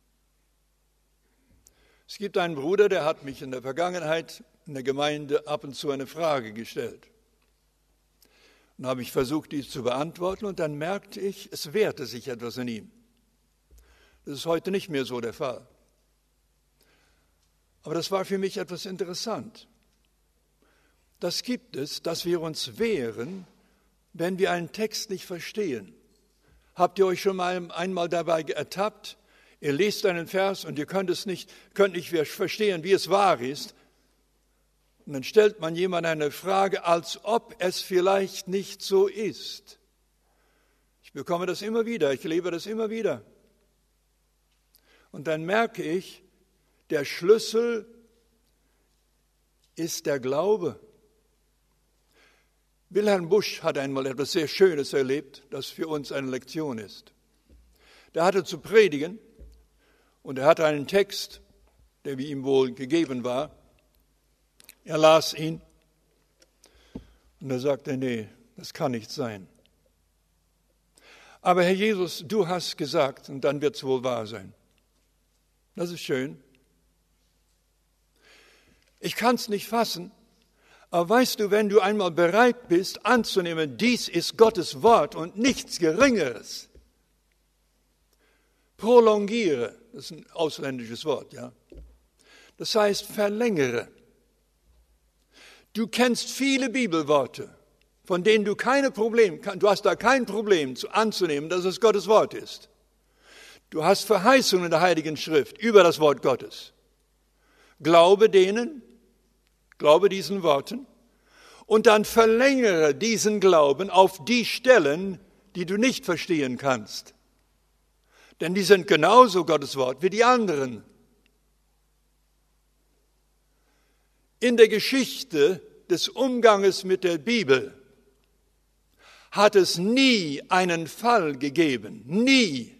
Es gibt einen Bruder, der hat mich in der Vergangenheit in der Gemeinde ab und zu eine Frage gestellt. Und habe ich versucht, dies zu beantworten und dann merkte ich, es wehrte sich etwas in ihm. Das ist heute nicht mehr so der Fall. Aber das war für mich etwas interessant. Das gibt es, dass wir uns wehren, wenn wir einen Text nicht verstehen. Habt ihr euch schon mal einmal dabei ertappt? Ihr lest einen Vers und ihr könnt nicht verstehen, wie es wahr ist. Und dann stellt man jemandem eine Frage, als ob es vielleicht nicht so ist. Ich bekomme das immer wieder, ich lebe das immer wieder. Und dann merke ich, der Schlüssel ist der Glaube. Wilhelm Busch hat einmal etwas sehr Schönes erlebt, das für uns eine Lektion ist. Der hatte zu predigen und er hatte einen Text, der wie ihm wohl gegeben war. Er las ihn und er sagte, nee, das kann nicht sein. Aber Herr Jesus, du hast gesagt und dann wird es wohl wahr sein. Das ist schön. Ich kann es nicht fassen, aber weißt du, wenn du einmal bereit bist anzunehmen, dies ist Gottes Wort und nichts Geringeres. Prolongiere, das ist ein ausländisches Wort, ja. Das heißt, verlängere. Du kennst viele Bibelworte, von denen du du hast da kein Problem anzunehmen, dass es Gottes Wort ist. Du hast Verheißungen in der Heiligen Schrift über das Wort Gottes. Glaube diesen Worten und dann verlängere diesen Glauben auf die Stellen, die du nicht verstehen kannst. Denn die sind genauso Gottes Wort wie die anderen. In der Geschichte des Umganges mit der Bibel hat es nie einen Fall gegeben, nie,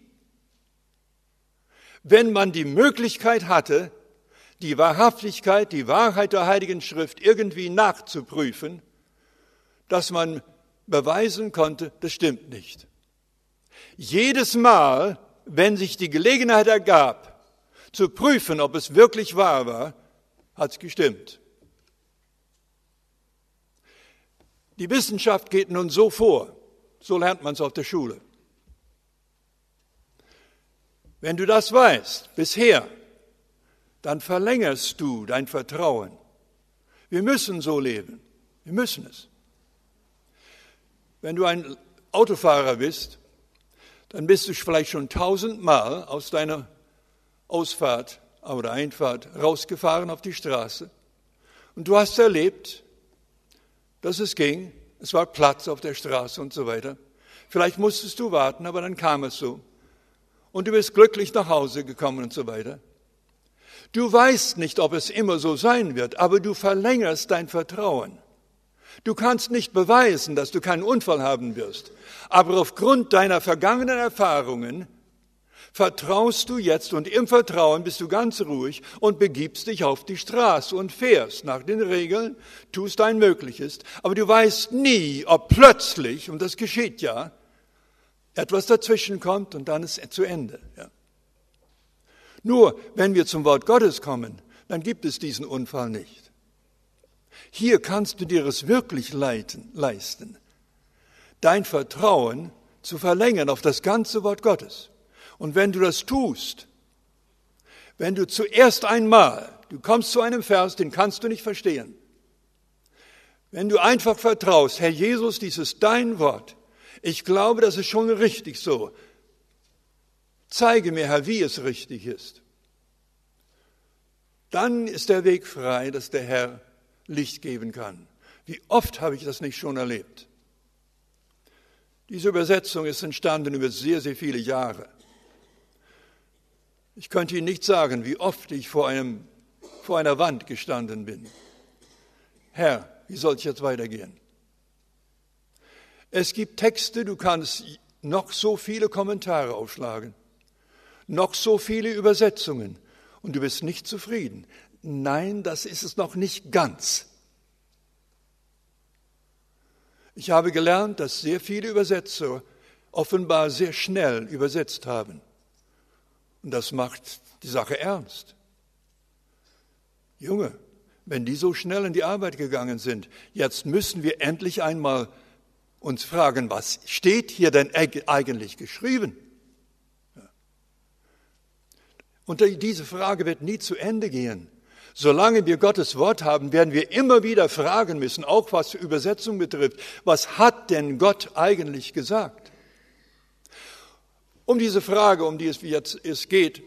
wenn man die Möglichkeit hatte, die Wahrhaftigkeit, die Wahrheit der Heiligen Schrift irgendwie nachzuprüfen, dass man beweisen konnte, das stimmt nicht. Jedes Mal, wenn sich die Gelegenheit ergab, zu prüfen, ob es wirklich wahr war, hat es gestimmt. Die Wissenschaft geht nun so vor, so lernt man es auf der Schule. Wenn du das weißt, bisher, dann verlängerst du dein Vertrauen. Wir müssen so leben, wir müssen es. Wenn du ein Autofahrer bist, dann bist du vielleicht schon 1000-mal aus deiner Ausfahrt oder Einfahrt rausgefahren auf die Straße und du hast erlebt, dass es ging, es war Platz auf der Straße und so weiter. Vielleicht musstest du warten, aber dann kam es so. Und du bist glücklich nach Hause gekommen und so weiter. Du weißt nicht, ob es immer so sein wird, aber du verlängerst dein Vertrauen. Du kannst nicht beweisen, dass du keinen Unfall haben wirst, aber aufgrund deiner vergangenen Erfahrungen vertraust du jetzt und im Vertrauen bist du ganz ruhig und begibst dich auf die Straße und fährst nach den Regeln, tust dein Mögliches, aber du weißt nie, ob plötzlich, und das geschieht ja, etwas dazwischen kommt und dann ist es zu Ende. Ja. Nur, wenn wir zum Wort Gottes kommen, dann gibt es diesen Unfall nicht. Hier kannst du dir es wirklich leisten, dein Vertrauen zu verlängern auf das ganze Wort Gottes. Und wenn du das tust, wenn du zuerst einmal, du kommst zu einem Vers, den kannst du nicht verstehen, wenn du einfach vertraust, Herr Jesus, dies ist dein Wort, ich glaube, das ist schon richtig so, zeige mir, Herr, wie es richtig ist, dann ist der Weg frei, dass der Herr Licht geben kann. Wie oft habe ich das nicht schon erlebt? Diese Übersetzung ist entstanden über sehr, sehr viele Jahre. Ich könnte Ihnen nicht sagen, wie oft ich vor einer Wand gestanden bin. Herr, wie soll es jetzt weitergehen? Es gibt Texte, du kannst noch so viele Kommentare aufschlagen, noch so viele Übersetzungen und du bist nicht zufrieden. Nein, das ist es noch nicht ganz. Ich habe gelernt, dass sehr viele Übersetzer offenbar sehr schnell übersetzt haben. Und das macht die Sache ernst. Junge, wenn die so schnell in die Arbeit gegangen sind, jetzt müssen wir endlich einmal uns fragen, was steht hier denn eigentlich geschrieben? Und diese Frage wird nie zu Ende gehen. Solange wir Gottes Wort haben, werden wir immer wieder fragen müssen, auch was Übersetzung betrifft, was hat denn Gott eigentlich gesagt? Um diese Frage, um die es jetzt geht,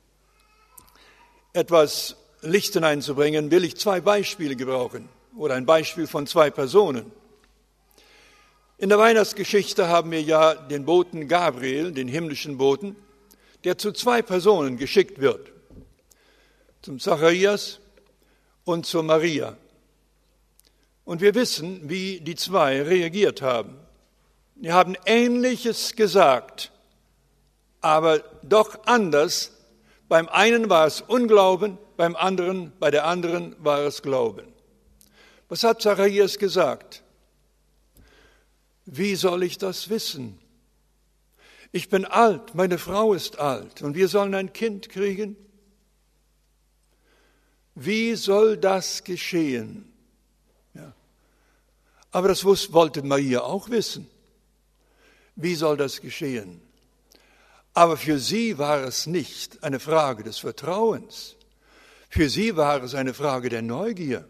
etwas Licht hineinzubringen, will ich 2 Beispiele gebrauchen oder ein Beispiel von 2 Personen. In der Weihnachtsgeschichte haben wir ja den Boten Gabriel, den himmlischen Boten, der zu 2 Personen geschickt wird, zum Zacharias und zur Maria. Und wir wissen, wie die 2 reagiert haben. Die haben Ähnliches gesagt, aber doch anders. Beim einen war es Unglauben, bei der anderen war es Glauben. Was hat Zacharias gesagt? Wie soll ich das wissen? Ich bin alt, meine Frau ist alt und wir sollen ein Kind kriegen. Wie soll das geschehen? Ja. Aber das wollte Maria auch wissen. Wie soll das geschehen? Aber für sie war es nicht eine Frage des Vertrauens. Für sie war es eine Frage der Neugier.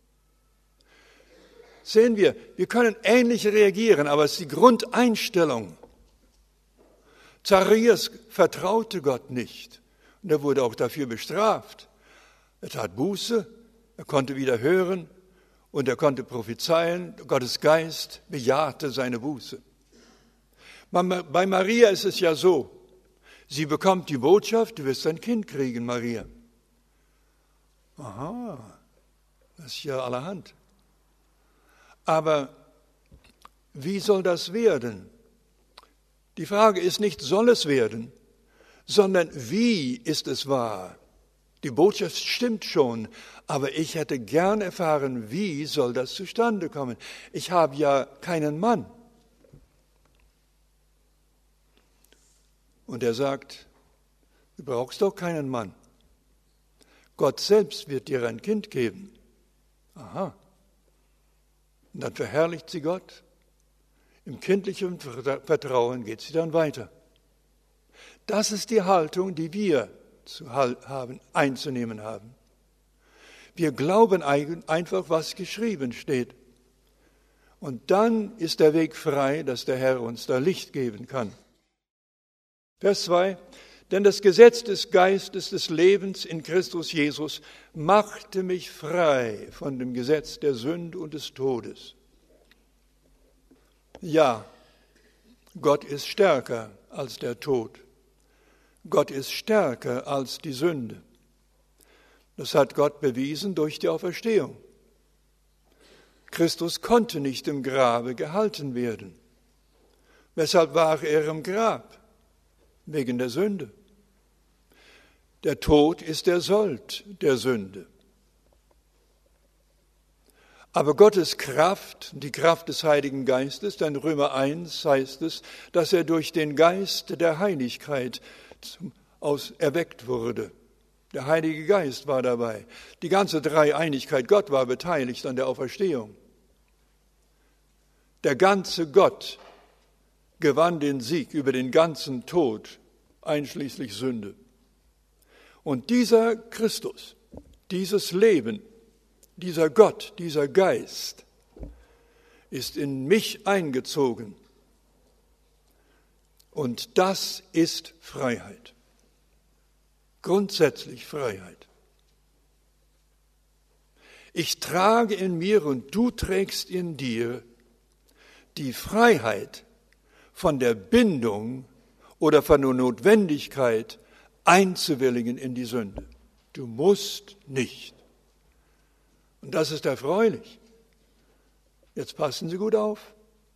Sehen wir können ähnlich reagieren, aber es ist die Grundeinstellung. Zacharias vertraute Gott nicht und er wurde auch dafür bestraft. Er tat Buße, er konnte wieder hören und er konnte prophezeien. Gottes Geist bejahte seine Buße. Bei Maria ist es ja so, sie bekommt die Botschaft, du wirst ein Kind kriegen, Maria. Aha, das ist ja allerhand. Aber wie soll das werden? Die Frage ist nicht, soll es werden, sondern wie ist es wahr? Die Botschaft stimmt schon, aber ich hätte gern erfahren, wie soll das zustande kommen? Ich habe ja keinen Mann. Und er sagt, du brauchst doch keinen Mann. Gott selbst wird dir ein Kind geben. Aha. Und dann verherrlicht sie Gott. Im kindlichen Vertrauen geht sie dann weiter. Das ist die Haltung, die wir einzunehmen haben. Wir glauben einfach, was geschrieben steht. Und dann ist der Weg frei, dass der Herr uns da Licht geben kann. Vers 2. Denn das Gesetz des Geistes des Lebens in Christus Jesus machte mich frei von dem Gesetz der Sünde und des Todes. Ja, Gott ist stärker als der Tod. Gott ist stärker als die Sünde. Das hat Gott bewiesen durch die Auferstehung. Christus konnte nicht im Grabe gehalten werden. Weshalb war er im Grab? Wegen der Sünde. Der Tod ist der Sold der Sünde. Aber Gottes Kraft, die Kraft des Heiligen Geistes, in Römer 1 heißt es, dass er durch den Geist der Heiligkeit erweckt wurde. Der Heilige Geist war dabei. Die ganze Dreieinigkeit, Gott war beteiligt an der Auferstehung. Der ganze Gott gewann den Sieg über den ganzen Tod, einschließlich Sünde. Und dieser Christus, dieses Leben, dieser Gott, dieser Geist ist in mich eingezogen. Und das ist Freiheit. Grundsätzlich Freiheit. Ich trage in mir und du trägst in dir die Freiheit von der Bindung oder von der Notwendigkeit einzuwilligen in die Sünde. Du musst nicht. Und das ist erfreulich. Jetzt passen Sie gut auf.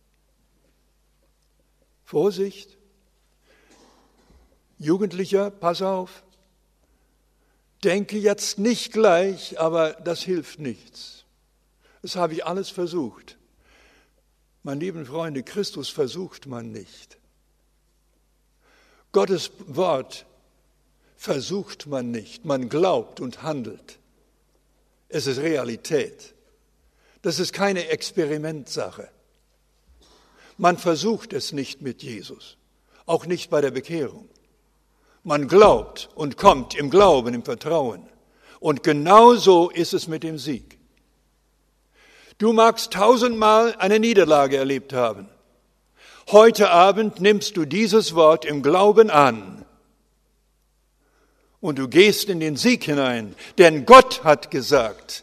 Vorsicht. Jugendlicher, pass auf. Denke jetzt nicht gleich, aber das hilft nichts. Das habe ich alles versucht. Meine lieben Freunde, Christus versucht man nicht. Gottes Wort versucht man nicht. Man glaubt und handelt. Es ist Realität. Das ist keine Experimentsache. Man versucht es nicht mit Jesus, auch nicht bei der Bekehrung. Man glaubt und kommt im Glauben, im Vertrauen. Und genauso ist es mit dem Sieg. Du magst 1000-mal eine Niederlage erlebt haben. Heute Abend nimmst du dieses Wort im Glauben an. Und du gehst in den Sieg hinein, denn Gott hat gesagt,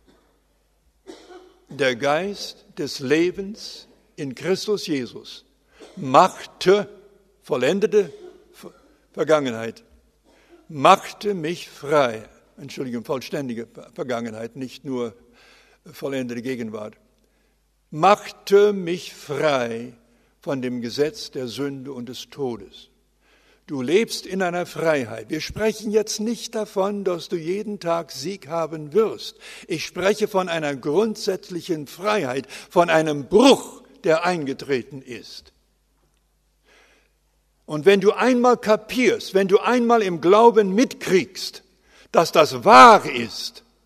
der Geist des Lebens in Christus Jesus machte, vollendete Vergangenheit, machte mich frei. Entschuldigung, vollständige Vergangenheit, nicht nur vollendete Gegenwart. Machte mich frei von dem Gesetz der Sünde und des Todes. Du lebst in einer Freiheit. Wir sprechen jetzt nicht davon, dass du jeden Tag Sieg haben wirst. Ich spreche von einer grundsätzlichen Freiheit, von einem Bruch, der eingetreten ist. Und wenn du einmal kapierst, wenn du einmal im Glauben mitkriegst, dass das wahr ist,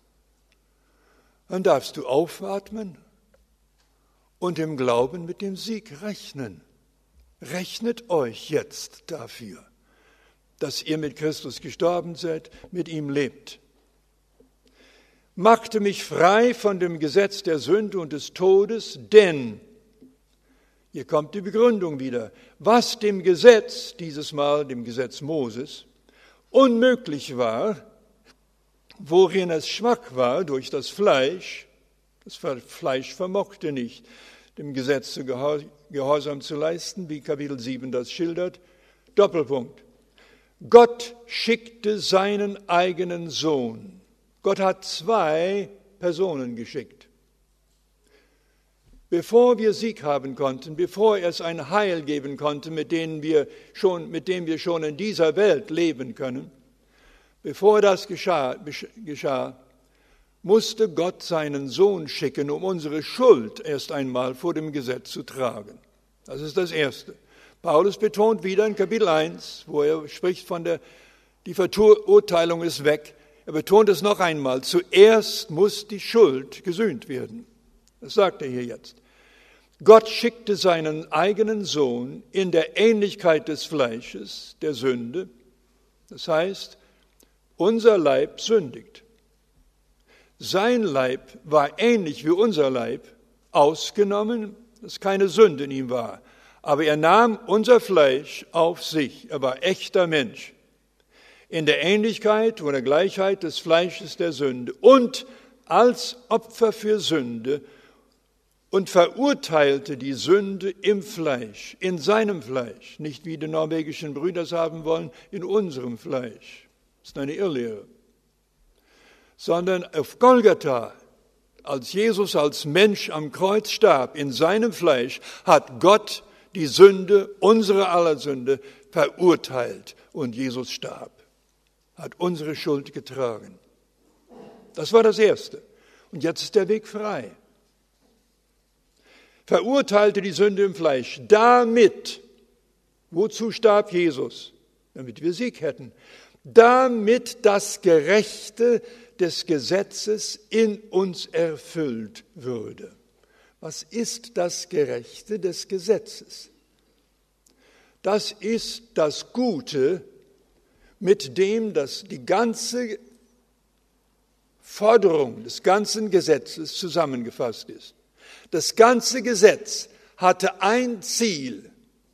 dann darfst du aufatmen und im Glauben mit dem Sieg rechnen. Rechnet euch jetzt dafür, dass ihr mit Christus gestorben seid, mit ihm lebt. Machte mich frei von dem Gesetz der Sünde und des Todes, denn, hier kommt die Begründung wieder, was dem Gesetz, dieses Mal dem Gesetz Moses, unmöglich war, worin es schwach war durch das Fleisch vermochte nicht, dem Gesetz Gehorsam zu leisten, wie Kapitel 7 das schildert. Doppelpunkt. Gott schickte seinen eigenen Sohn. Gott hat 2 Personen geschickt. Bevor wir Sieg haben konnten, bevor es ein Heil geben konnte, mit dem wir schon in dieser Welt leben können, bevor das geschah, musste Gott seinen Sohn schicken, um unsere Schuld erst einmal vor dem Gesetz zu tragen. Das ist das Erste. Paulus betont wieder in Kapitel 1, wo er spricht von die Verurteilung ist weg. Er betont es noch einmal, zuerst muss die Schuld gesühnt werden. Das sagt er hier jetzt. Gott schickte seinen eigenen Sohn in der Ähnlichkeit des Fleisches, der Sünde. Das heißt, unser Leib sündigt. Sein Leib war ähnlich wie unser Leib, ausgenommen, dass keine Sünde in ihm war. Aber er nahm unser Fleisch auf sich. Er war echter Mensch. In der Ähnlichkeit oder Gleichheit des Fleisches der Sünde und als Opfer für Sünde und verurteilte die Sünde im Fleisch, in seinem Fleisch, nicht wie die norwegischen Brüder es haben wollen, in unserem Fleisch. Das ist eine Irrlehre. Sondern auf Golgatha, als Jesus als Mensch am Kreuz starb, in seinem Fleisch, hat Gott die Sünde, unsere aller Sünde, verurteilt und Jesus starb, hat unsere Schuld getragen. Das war das Erste. Und jetzt ist der Weg frei. Verurteilte die Sünde im Fleisch, damit, wozu starb Jesus? Damit wir Sieg hätten. Damit das Gerechte des Gesetzes in uns erfüllt würde. Was ist das Gerechte des Gesetzes? Das ist das Gute, mit dem die ganze Forderung des ganzen Gesetzes zusammengefasst ist. Das ganze Gesetz hatte ein Ziel,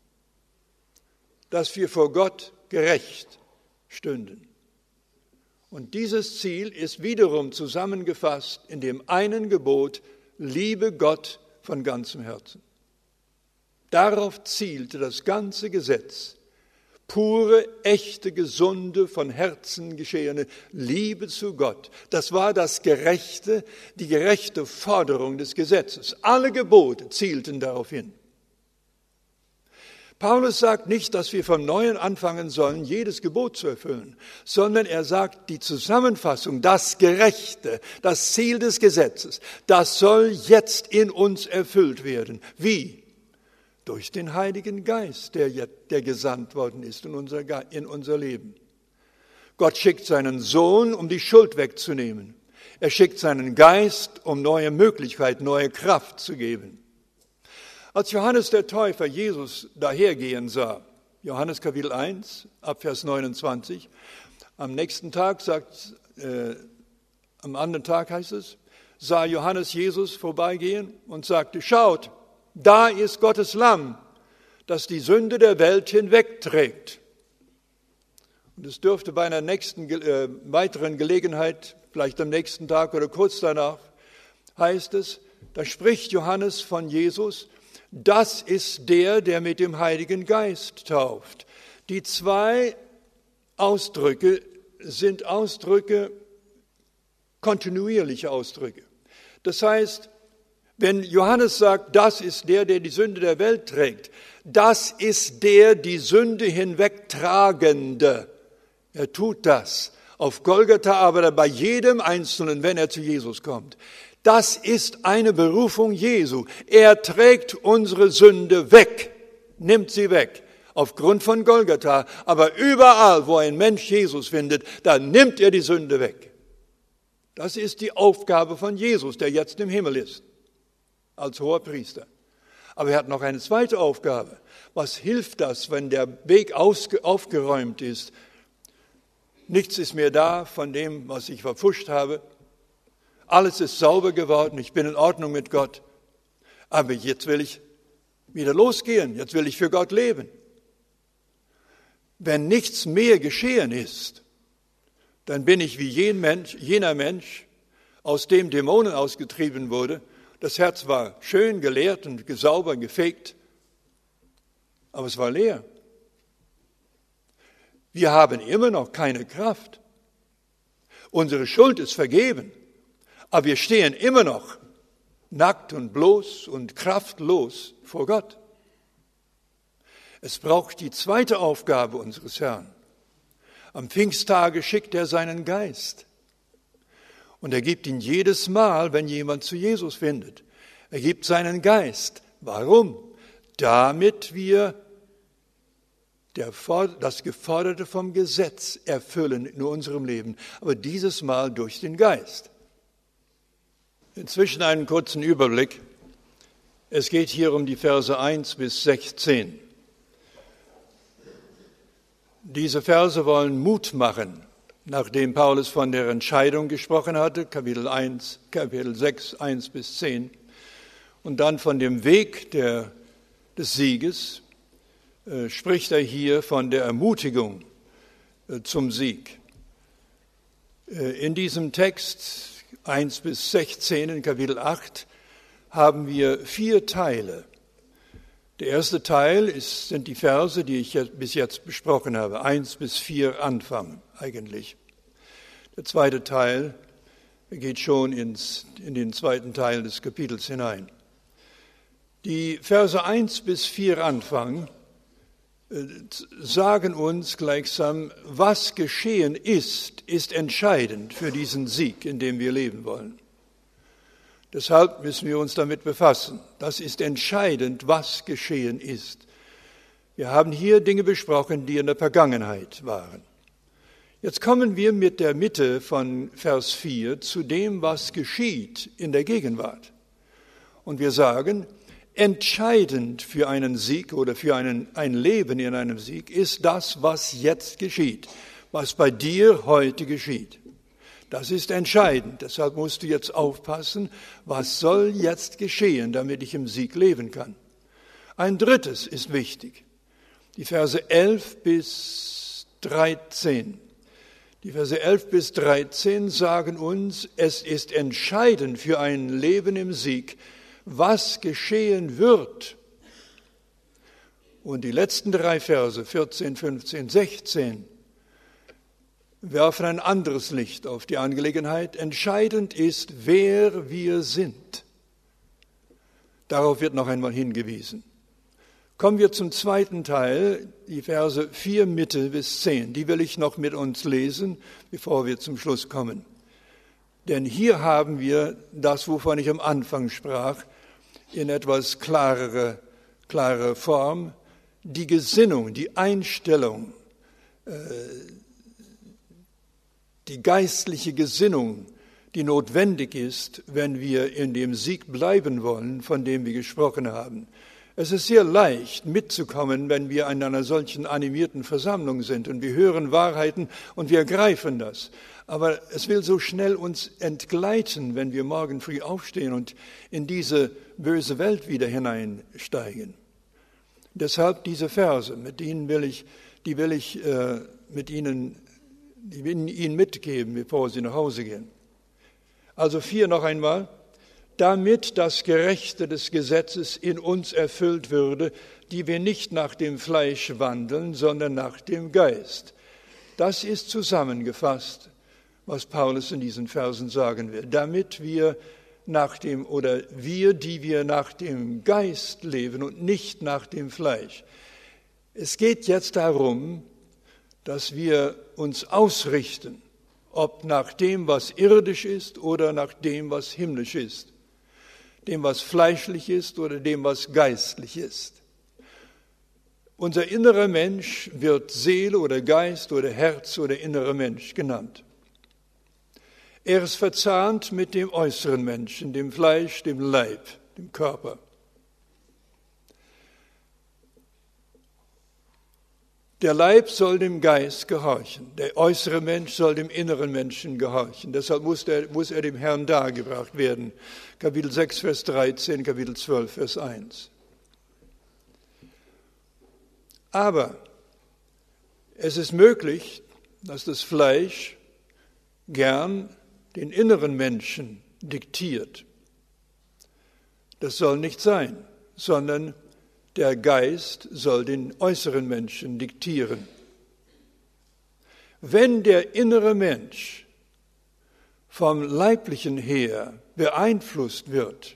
dass wir vor Gott gerecht stünden. Und dieses Ziel ist wiederum zusammengefasst in dem einen Gebot, liebe Gott von ganzem Herzen. Darauf zielte das ganze Gesetz. Pure, echte, gesunde, von Herzen geschehene Liebe zu Gott. Das war die gerechte Forderung des Gesetzes. Alle Gebote zielten darauf hin. Paulus sagt nicht, dass wir vom Neuen anfangen sollen, jedes Gebot zu erfüllen, sondern er sagt, die Zusammenfassung, das Gerechte, das Ziel des Gesetzes, das soll jetzt in uns erfüllt werden. Wie? Durch den Heiligen Geist, der gesandt worden ist in unser Leben. Gott schickt seinen Sohn, um die Schuld wegzunehmen. Er schickt seinen Geist, um neue Möglichkeit, neue Kraft zu geben. Als Johannes der Täufer Jesus dahergehen sah, Johannes Kapitel 1, ab Vers 29, am anderen Tag heißt es, sah Johannes Jesus vorbeigehen und sagte, schaut, da ist Gottes Lamm, das die Sünde der Welt hinwegträgt. Und es dürfte bei einer weiteren Gelegenheit, vielleicht am nächsten Tag oder kurz danach, heißt es, da spricht Johannes von Jesus, das ist der mit dem Heiligen Geist tauft. Die 2 Ausdrücke sind kontinuierliche Ausdrücke. Das heißt, wenn Johannes sagt, das ist der die Sünde der Welt trägt, das ist die Sünde hinwegtragende. Er tut das auf Golgatha, aber bei jedem Einzelnen, wenn er zu Jesus kommt. Das ist eine Berufung Jesu. Er trägt unsere Sünde weg, nimmt sie weg, aufgrund von Golgatha. Aber überall, wo ein Mensch Jesus findet, da nimmt er die Sünde weg. Das ist die Aufgabe von Jesus, der jetzt im Himmel ist, als hoher Priester. Aber er hat noch eine zweite Aufgabe. Was hilft das, wenn der Weg aufgeräumt ist? Nichts ist mehr da von dem, was ich verpfuscht habe. Alles ist sauber geworden, ich bin in Ordnung mit Gott. Aber jetzt will ich wieder losgehen, jetzt will ich für Gott leben. Wenn nichts mehr geschehen ist, dann bin ich wie jener Mensch, aus dem Dämonen ausgetrieben wurde. Das Herz war schön geleert und sauber gefegt, aber es war leer. Wir haben immer noch keine Kraft. Unsere Schuld ist vergeben, aber wir stehen immer noch nackt und bloß und kraftlos vor Gott. Es braucht die zweite Aufgabe unseres Herrn. Am Pfingsttage schickt er seinen Geist. Und er gibt ihn jedes Mal, wenn jemand zu Jesus findet. Er gibt seinen Geist. Warum? Damit wir das Geforderte vom Gesetz erfüllen in unserem Leben. Aber dieses Mal durch den Geist. Inzwischen einen kurzen Überblick. Es geht hier um die Verse 1 bis 16. Diese Verse wollen Mut machen, nachdem Paulus von der Entscheidung gesprochen hatte, Kapitel 6, 1 bis 10, und dann von dem Weg des Sieges, spricht er hier von der Ermutigung zum Sieg. In diesem Text 1 bis 16 in Kapitel 8 haben wir 4 Teile. Der erste Teil sind die Verse, die ich bis jetzt besprochen habe, 1 bis 4 Anfang eigentlich. Der zweite Teil geht schon in den zweiten Teil des Kapitels hinein. Die Verse 1 bis 4 Anfang sagen uns gleichsam, was geschehen ist entscheidend für diesen Sieg, in dem wir leben wollen. Deshalb müssen wir uns damit befassen. Das ist entscheidend, was geschehen ist. Wir haben hier Dinge besprochen, die in der Vergangenheit waren. Jetzt kommen wir mit der Mitte von Vers 4 zu dem, was geschieht in der Gegenwart. Und wir sagen, entscheidend für einen Sieg oder für ein Leben in einem Sieg ist das, was jetzt geschieht, was bei dir heute geschieht. Das ist entscheidend. Deshalb musst du jetzt aufpassen, was soll jetzt geschehen, damit ich im Sieg leben kann. Ein drittes ist wichtig. Die Verse 11 bis 13. Die Verse 11 bis 13 sagen uns, es ist entscheidend für ein Leben im Sieg, was geschehen wird. Und die letzten 3 Verse, 14, 15, 16, werfen ein anderes Licht auf die Angelegenheit. Entscheidend ist, wer wir sind. Darauf wird noch einmal hingewiesen. Kommen wir zum zweiten Teil, die Verse 4 Mitte bis 10. Die will ich noch mit uns lesen, bevor wir zum Schluss kommen. Denn hier haben wir das, wovon ich am Anfang sprach, in etwas klarere Form. Die Gesinnung, die Einstellung, die geistliche Gesinnung, die notwendig ist, wenn wir in dem Sieg bleiben wollen, von dem wir gesprochen haben. Es ist sehr leicht mitzukommen, wenn wir in einer solchen animierten Versammlung sind und wir hören Wahrheiten und wir ergreifen das. Aber es will so schnell uns entgleiten, wenn wir morgen früh aufstehen und in diese böse Welt wieder hineinsteigen. Deshalb diese Verse, die will ich Ihnen mitgeben, bevor Sie nach Hause gehen. Also 4 noch einmal. Damit das Gerechte des Gesetzes in uns erfüllt würde, die wir nicht nach dem Fleisch wandeln, sondern nach dem Geist. Das ist zusammengefasst, was Paulus in diesen Versen sagen will. Damit wir die wir nach dem Geist leben und nicht nach dem Fleisch. Es geht jetzt darum, dass wir uns ausrichten, ob nach dem, was irdisch ist oder nach dem, was himmlisch ist, dem, was fleischlich ist oder dem, was geistlich ist. Unser innerer Mensch wird Seele oder Geist oder Herz oder innerer Mensch genannt. Er ist verzahnt mit dem äußeren Menschen, dem Fleisch, dem Leib, dem Körper. Der Leib soll dem Geist gehorchen. Der äußere Mensch soll dem inneren Menschen gehorchen. Deshalb muss er dem Herrn dargebracht werden. Kapitel 6, Vers 13, Kapitel 12, Vers 1. Aber es ist möglich, dass das Fleisch gern den inneren Menschen diktiert. Das soll nicht sein, sondern der Geist soll den äußeren Menschen diktieren. Wenn der innere Mensch vom Leiblichen her beeinflusst wird,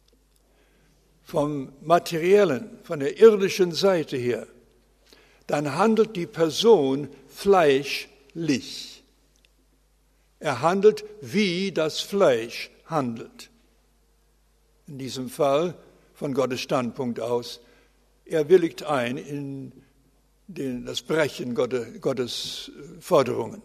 vom Materiellen, von der irdischen Seite her, dann handelt die Person fleischlich. Er handelt, wie das Fleisch handelt. In diesem Fall, von Gottes Standpunkt aus, er willigt ein in das Brechen Gottes Forderungen.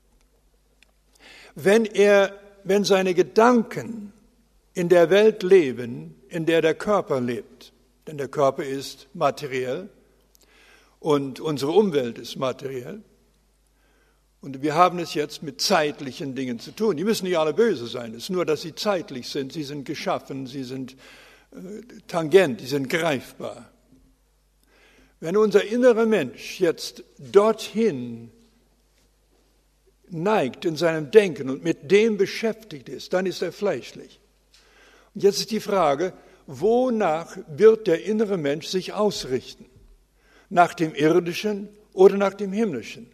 Wenn seine Gedanken in der Welt leben, in der der Körper lebt, denn der Körper ist materiell und unsere Umwelt ist materiell, und wir haben es jetzt mit zeitlichen Dingen zu tun. Die müssen nicht alle böse sein, es ist nur, dass sie zeitlich sind, sie sind geschaffen, sie sind tangent, sie sind greifbar. Wenn unser innerer Mensch jetzt dorthin neigt in seinem Denken und mit dem beschäftigt ist, dann ist er fleischlich. Und jetzt ist die Frage, wonach wird der innere Mensch sich ausrichten? Nach dem Irdischen oder nach dem Himmlischen?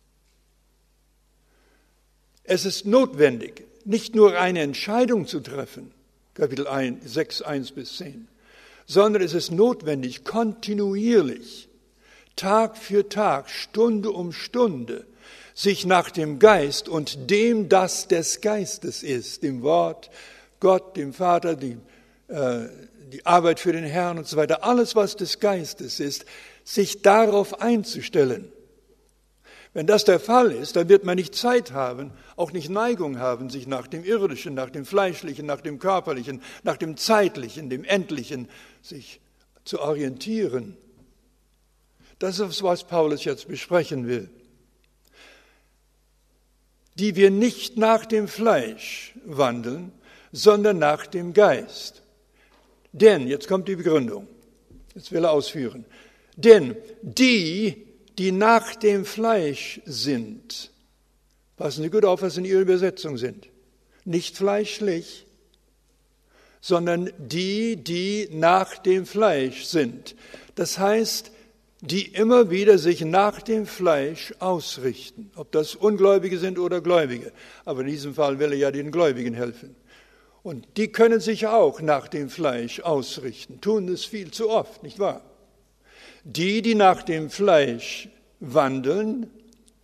Es ist notwendig, nicht nur eine Entscheidung zu treffen, Kapitel 6, 1 bis 10, sondern es ist notwendig, kontinuierlich, Tag für Tag, Stunde um Stunde, sich nach dem Geist und dem, das des Geistes ist, dem Wort, Gott, dem Vater, die Arbeit für den Herrn und so weiter, alles, was des Geistes ist, sich darauf einzustellen. Wenn das der Fall ist, dann wird man nicht Zeit haben, auch nicht Neigung haben, sich nach dem Irdischen, nach dem Fleischlichen, nach dem Körperlichen, nach dem Zeitlichen, dem Endlichen, sich zu orientieren. Das ist, was Paulus jetzt besprechen will. Die wir nicht nach dem Fleisch wandeln, sondern nach dem Geist. Denn, jetzt kommt die Begründung, jetzt will er ausführen, denn die nach dem Fleisch sind, passen Sie gut auf, was in Ihrer Übersetzung sind, nicht fleischlich, sondern die nach dem Fleisch sind. Das heißt, die immer wieder sich nach dem Fleisch ausrichten, ob das Ungläubige sind oder Gläubige. Aber in diesem Fall will er ja den Gläubigen helfen. Und die können sich auch nach dem Fleisch ausrichten, tun es viel zu oft, nicht wahr? Die nach dem Fleisch wandeln,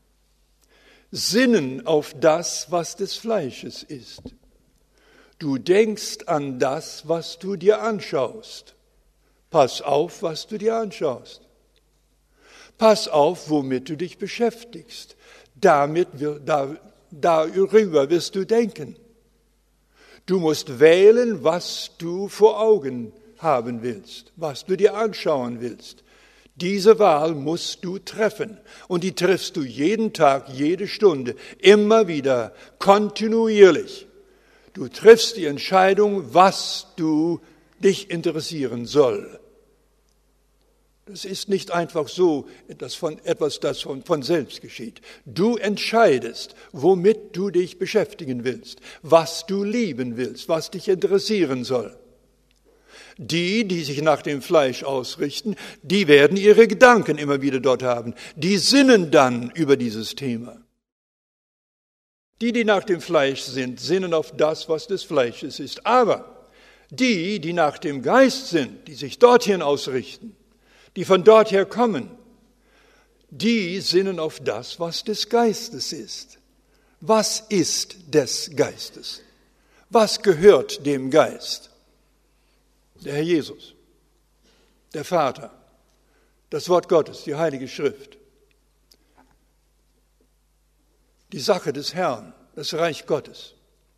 sinnen auf das, was des Fleisches ist. Du denkst an das, was du dir anschaust. Pass auf, was du dir anschaust. Pass auf, womit du dich beschäftigst. Darüber wirst du denken. Du musst wählen, was du vor Augen haben willst, was du dir anschauen willst. Diese Wahl musst du treffen. Und die triffst du jeden Tag, jede Stunde, immer wieder, kontinuierlich. Du triffst die Entscheidung, was du dich interessieren soll. Das ist nicht einfach so etwas, das von selbst geschieht. Du entscheidest, womit du dich beschäftigen willst, was du lieben willst, was dich interessieren soll. Die sich nach dem Fleisch ausrichten, die werden ihre Gedanken immer wieder dort haben. Die sinnen dann über dieses Thema. Die nach dem Fleisch sind, sinnen auf das, was des Fleisches ist. Aber die nach dem Geist sind, die sich dorthin ausrichten, die von dort her kommen, die sinnen auf das, was des Geistes ist. Was ist des Geistes? Was gehört dem Geist? Der Herr Jesus, der Vater, das Wort Gottes, die Heilige Schrift, die Sache des Herrn, das Reich Gottes,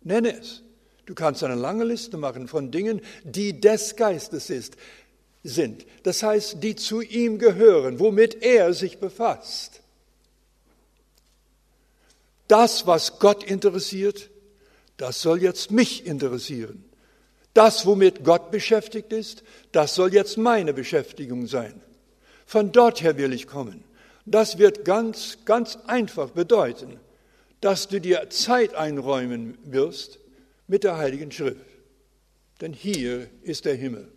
Nenne es. Du kannst eine lange Liste machen von Dingen, die des Geistes sind. Das heißt, die zu ihm gehören, womit er sich befasst. Das, was Gott interessiert, das soll jetzt mich interessieren. Das, womit Gott beschäftigt ist, das soll jetzt meine Beschäftigung sein. Von dort her will ich kommen. Das wird ganz, ganz einfach bedeuten, dass du dir Zeit einräumen wirst mit der Heiligen Schrift. Denn hier ist der Himmel.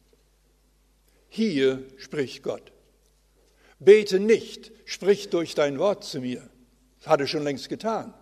Hier spricht Gott. Bete nicht, sprich durch dein Wort zu mir. Das hat er schon längst getan.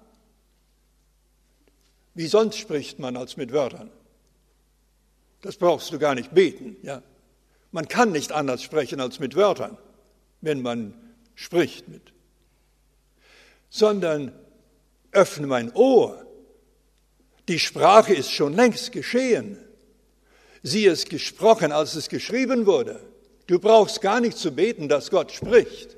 Wie sonst spricht man als mit Wörtern? Das brauchst du gar nicht beten. Ja? Man kann nicht anders sprechen als mit Wörtern, wenn man spricht mit. Sondern öffne mein Ohr. Die Sprache ist schon längst geschehen. Sie ist gesprochen, als es geschrieben wurde. Du brauchst gar nicht zu beten, dass Gott spricht.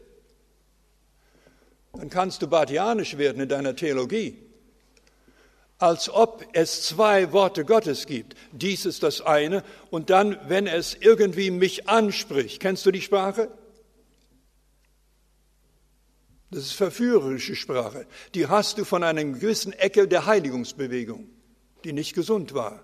Dann kannst du badianisch werden in deiner Theologie. Als ob es zwei Worte Gottes gibt. Dies ist das eine und dann, wenn es irgendwie mich anspricht. Kennst du die Sprache? Das ist verführerische Sprache. Die hast du von einer gewissen Ecke der Heiligungsbewegung, die nicht gesund war.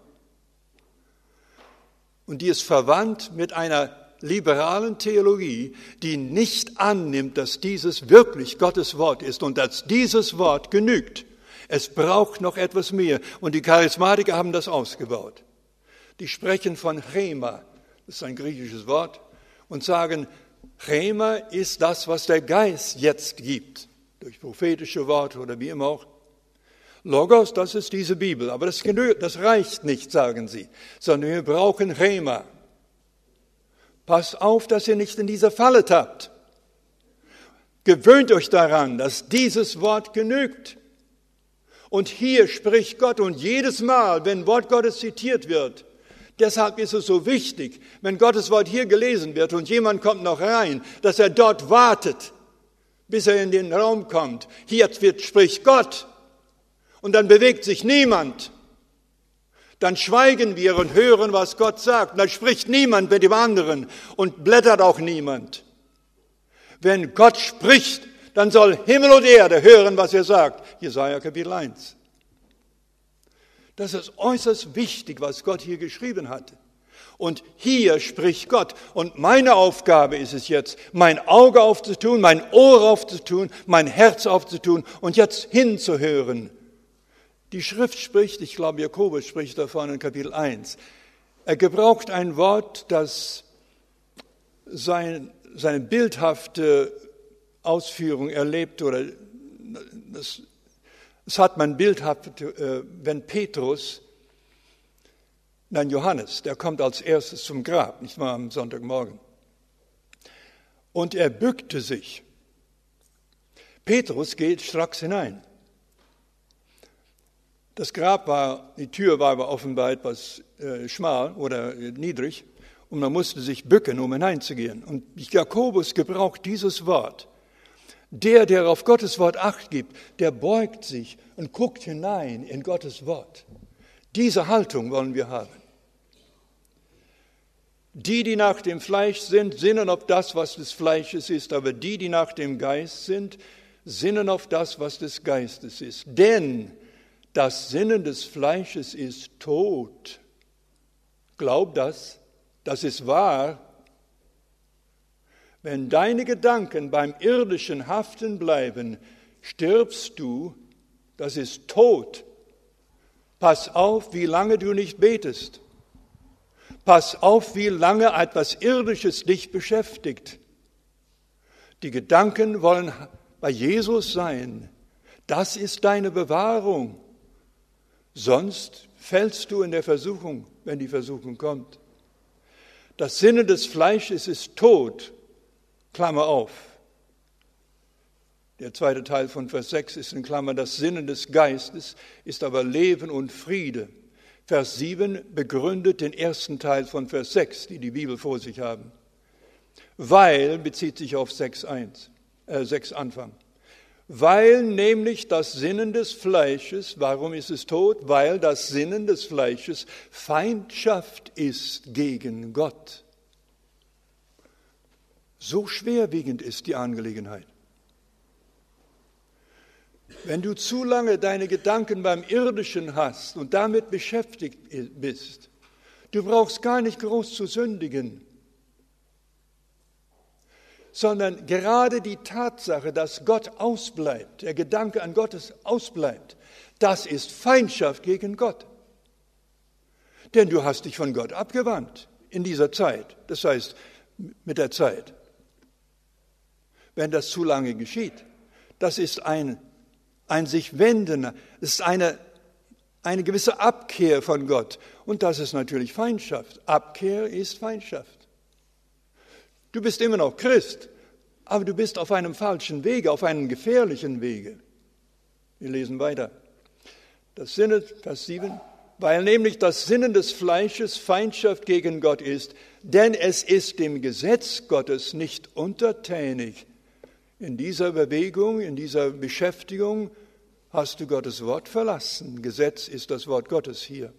Und die ist verwandt mit einer liberalen Theologie, die nicht annimmt, dass dieses wirklich Gottes Wort ist und dass dieses Wort genügt. Es braucht noch etwas mehr. Und die Charismatiker haben das ausgebaut. Die sprechen von Rhema, das ist ein griechisches Wort, und sagen, Rhema ist das, was der Geist jetzt gibt, durch prophetische Worte oder wie immer auch. Logos, das ist diese Bibel, aber das reicht nicht, sagen sie, sondern wir brauchen Rhema. Passt auf, dass ihr nicht in diese Falle tappt. Gewöhnt euch daran, dass dieses Wort genügt. Und hier spricht Gott und jedes Mal, wenn Wort Gottes zitiert wird, deshalb ist es so wichtig, wenn Gottes Wort hier gelesen wird und jemand kommt noch rein, dass er dort wartet, bis er in den Raum kommt. Hier spricht Gott und dann bewegt sich niemand. Dann schweigen wir und hören, was Gott sagt. Und dann spricht niemand mit dem anderen und blättert auch niemand. Wenn Gott spricht, dann soll Himmel und Erde hören, was er sagt. Jesaja Kapitel 1. Das ist äußerst wichtig, was Gott hier geschrieben hat. Und hier spricht Gott. Und meine Aufgabe ist es jetzt, mein Auge aufzutun, mein Ohr aufzutun, mein Herz aufzutun und jetzt hinzuhören. Die Schrift spricht, ich glaube Jakobus spricht davon in Kapitel 1. Er gebraucht ein Wort, das seine bildhafte Ausführung erlebt oder das hat man bildhaft, wenn Johannes, der kommt als erstes zum Grab, nicht wahr, am Sonntagmorgen. Und er bückte sich. Petrus geht stracks hinein. Das Grab die Tür war aber offenbar etwas schmal oder niedrig und man musste sich bücken, um hineinzugehen. Und Jakobus gebraucht dieses Wort. Der auf Gottes Wort Acht gibt, der beugt sich und guckt hinein in Gottes Wort. Diese Haltung wollen wir haben. Die nach dem Fleisch sind, sinnen auf das, was des Fleisches ist, aber die nach dem Geist sind, sinnen auf das, was des Geistes ist. Denn das Sinnen des Fleisches ist Tod. Glaub das ist wahr. Wenn deine Gedanken beim Irdischen haften bleiben, stirbst du, das ist Tod. Pass auf, wie lange du nicht betest. Pass auf, wie lange etwas Irdisches dich beschäftigt. Die Gedanken wollen bei Jesus sein. Das ist deine Bewahrung. Sonst fällst du in der Versuchung, wenn die Versuchung kommt. Das Sinnen des Fleisches ist Tod. Klammer auf. Der zweite Teil von Vers 6 ist in Klammer, das Sinnen des Geistes ist aber Leben und Friede. Vers 7 begründet den ersten Teil von Vers 6, die Bibel vor sich haben. Weil bezieht sich auf 6 Anfang. Weil nämlich das Sinnen des Fleisches, warum ist es tot? Weil das Sinnen des Fleisches Feindschaft ist gegen Gott. So schwerwiegend ist die Angelegenheit. Wenn du zu lange deine Gedanken beim Irdischen hast und damit beschäftigt bist, du brauchst gar nicht groß zu sündigen, sondern gerade die Tatsache, dass Gott ausbleibt, der Gedanke an Gottes ausbleibt, das ist Feindschaft gegen Gott. Denn du hast dich von Gott abgewandt in dieser Zeit, das heißt mit der Zeit. Wenn das zu lange geschieht, das ist ein sich wenden, das ist eine gewisse Abkehr von Gott. Und das ist natürlich Feindschaft. Abkehr ist Feindschaft. Du bist immer noch Christ, aber du bist auf einem falschen Wege, auf einem gefährlichen Wege. Wir lesen weiter. Das Sinnen, Vers 7, weil nämlich das Sinnen des Fleisches Feindschaft gegen Gott ist, denn es ist dem Gesetz Gottes nicht untertänig. In dieser Bewegung, in dieser Beschäftigung hast du Gottes Wort verlassen. Gesetz ist das Wort Gottes hier.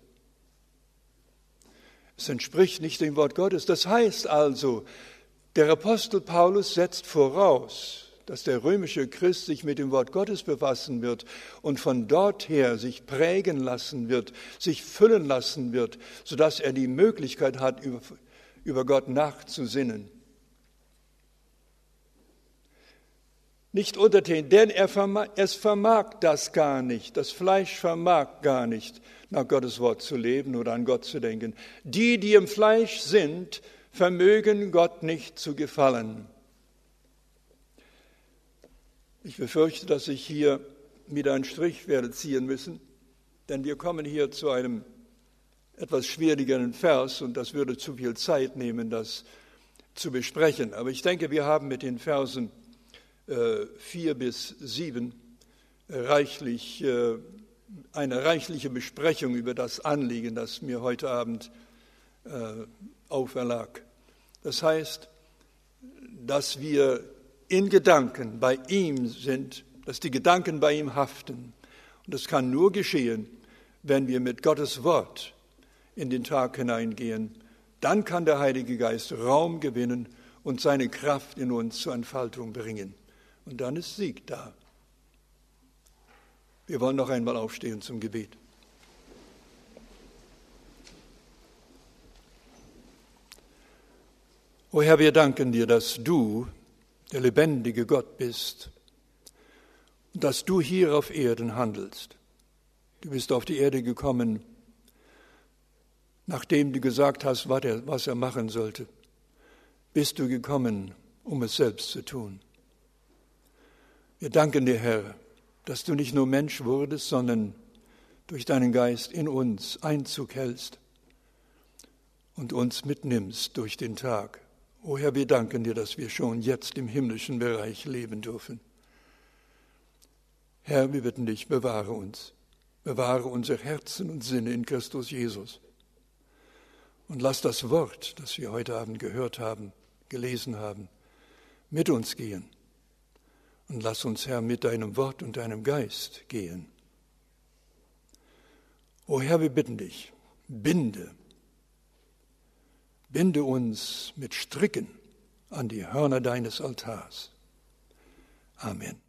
Es entspricht nicht dem Wort Gottes. Das heißt also, der Apostel Paulus setzt voraus, dass der römische Christ sich mit dem Wort Gottes befassen wird und von dort her sich prägen lassen wird, sich füllen lassen wird, sodass er die Möglichkeit hat, über Gott nachzusinnen. Nicht untertänig, denn es vermag das gar nicht. Das Fleisch vermag gar nicht, nach Gottes Wort zu leben oder an Gott zu denken. Die im Fleisch sind, vermögen Gott nicht zu gefallen. Ich befürchte, dass ich hier wieder einen Strich werde ziehen müssen, denn wir kommen hier zu einem etwas schwierigeren Vers und das würde zu viel Zeit nehmen, das zu besprechen. Aber ich denke, wir haben mit den Versen 4 bis 7 eine reichliche Besprechung über das Anliegen, das mir heute Abend auferlag. Das heißt, dass wir in Gedanken bei ihm sind, dass die Gedanken bei ihm haften. Und das kann nur geschehen, wenn wir mit Gottes Wort in den Tag hineingehen. Dann kann der Heilige Geist Raum gewinnen und seine Kraft in uns zur Entfaltung bringen. Und dann ist Sieg da. Wir wollen noch einmal aufstehen zum Gebet. O Herr, wir danken dir, dass du der lebendige Gott bist und dass du hier auf Erden handelst. Du bist auf die Erde gekommen, nachdem du gesagt hast, was er machen sollte. Bist du gekommen, um es selbst zu tun. Wir danken dir, Herr, dass du nicht nur Mensch wurdest, sondern durch deinen Geist in uns Einzug hältst und uns mitnimmst durch den Tag. O Herr, wir danken dir, dass wir schon jetzt im himmlischen Bereich leben dürfen. Herr, wir bitten dich, bewahre uns. Bewahre unsere Herzen und Sinne in Christus Jesus. Und lass das Wort, das wir heute Abend gehört haben, gelesen haben, mit uns gehen. Und lass uns, Herr, mit deinem Wort und deinem Geist gehen. O Herr, wir bitten dich, binde uns mit Stricken an die Hörner deines Altars. Amen.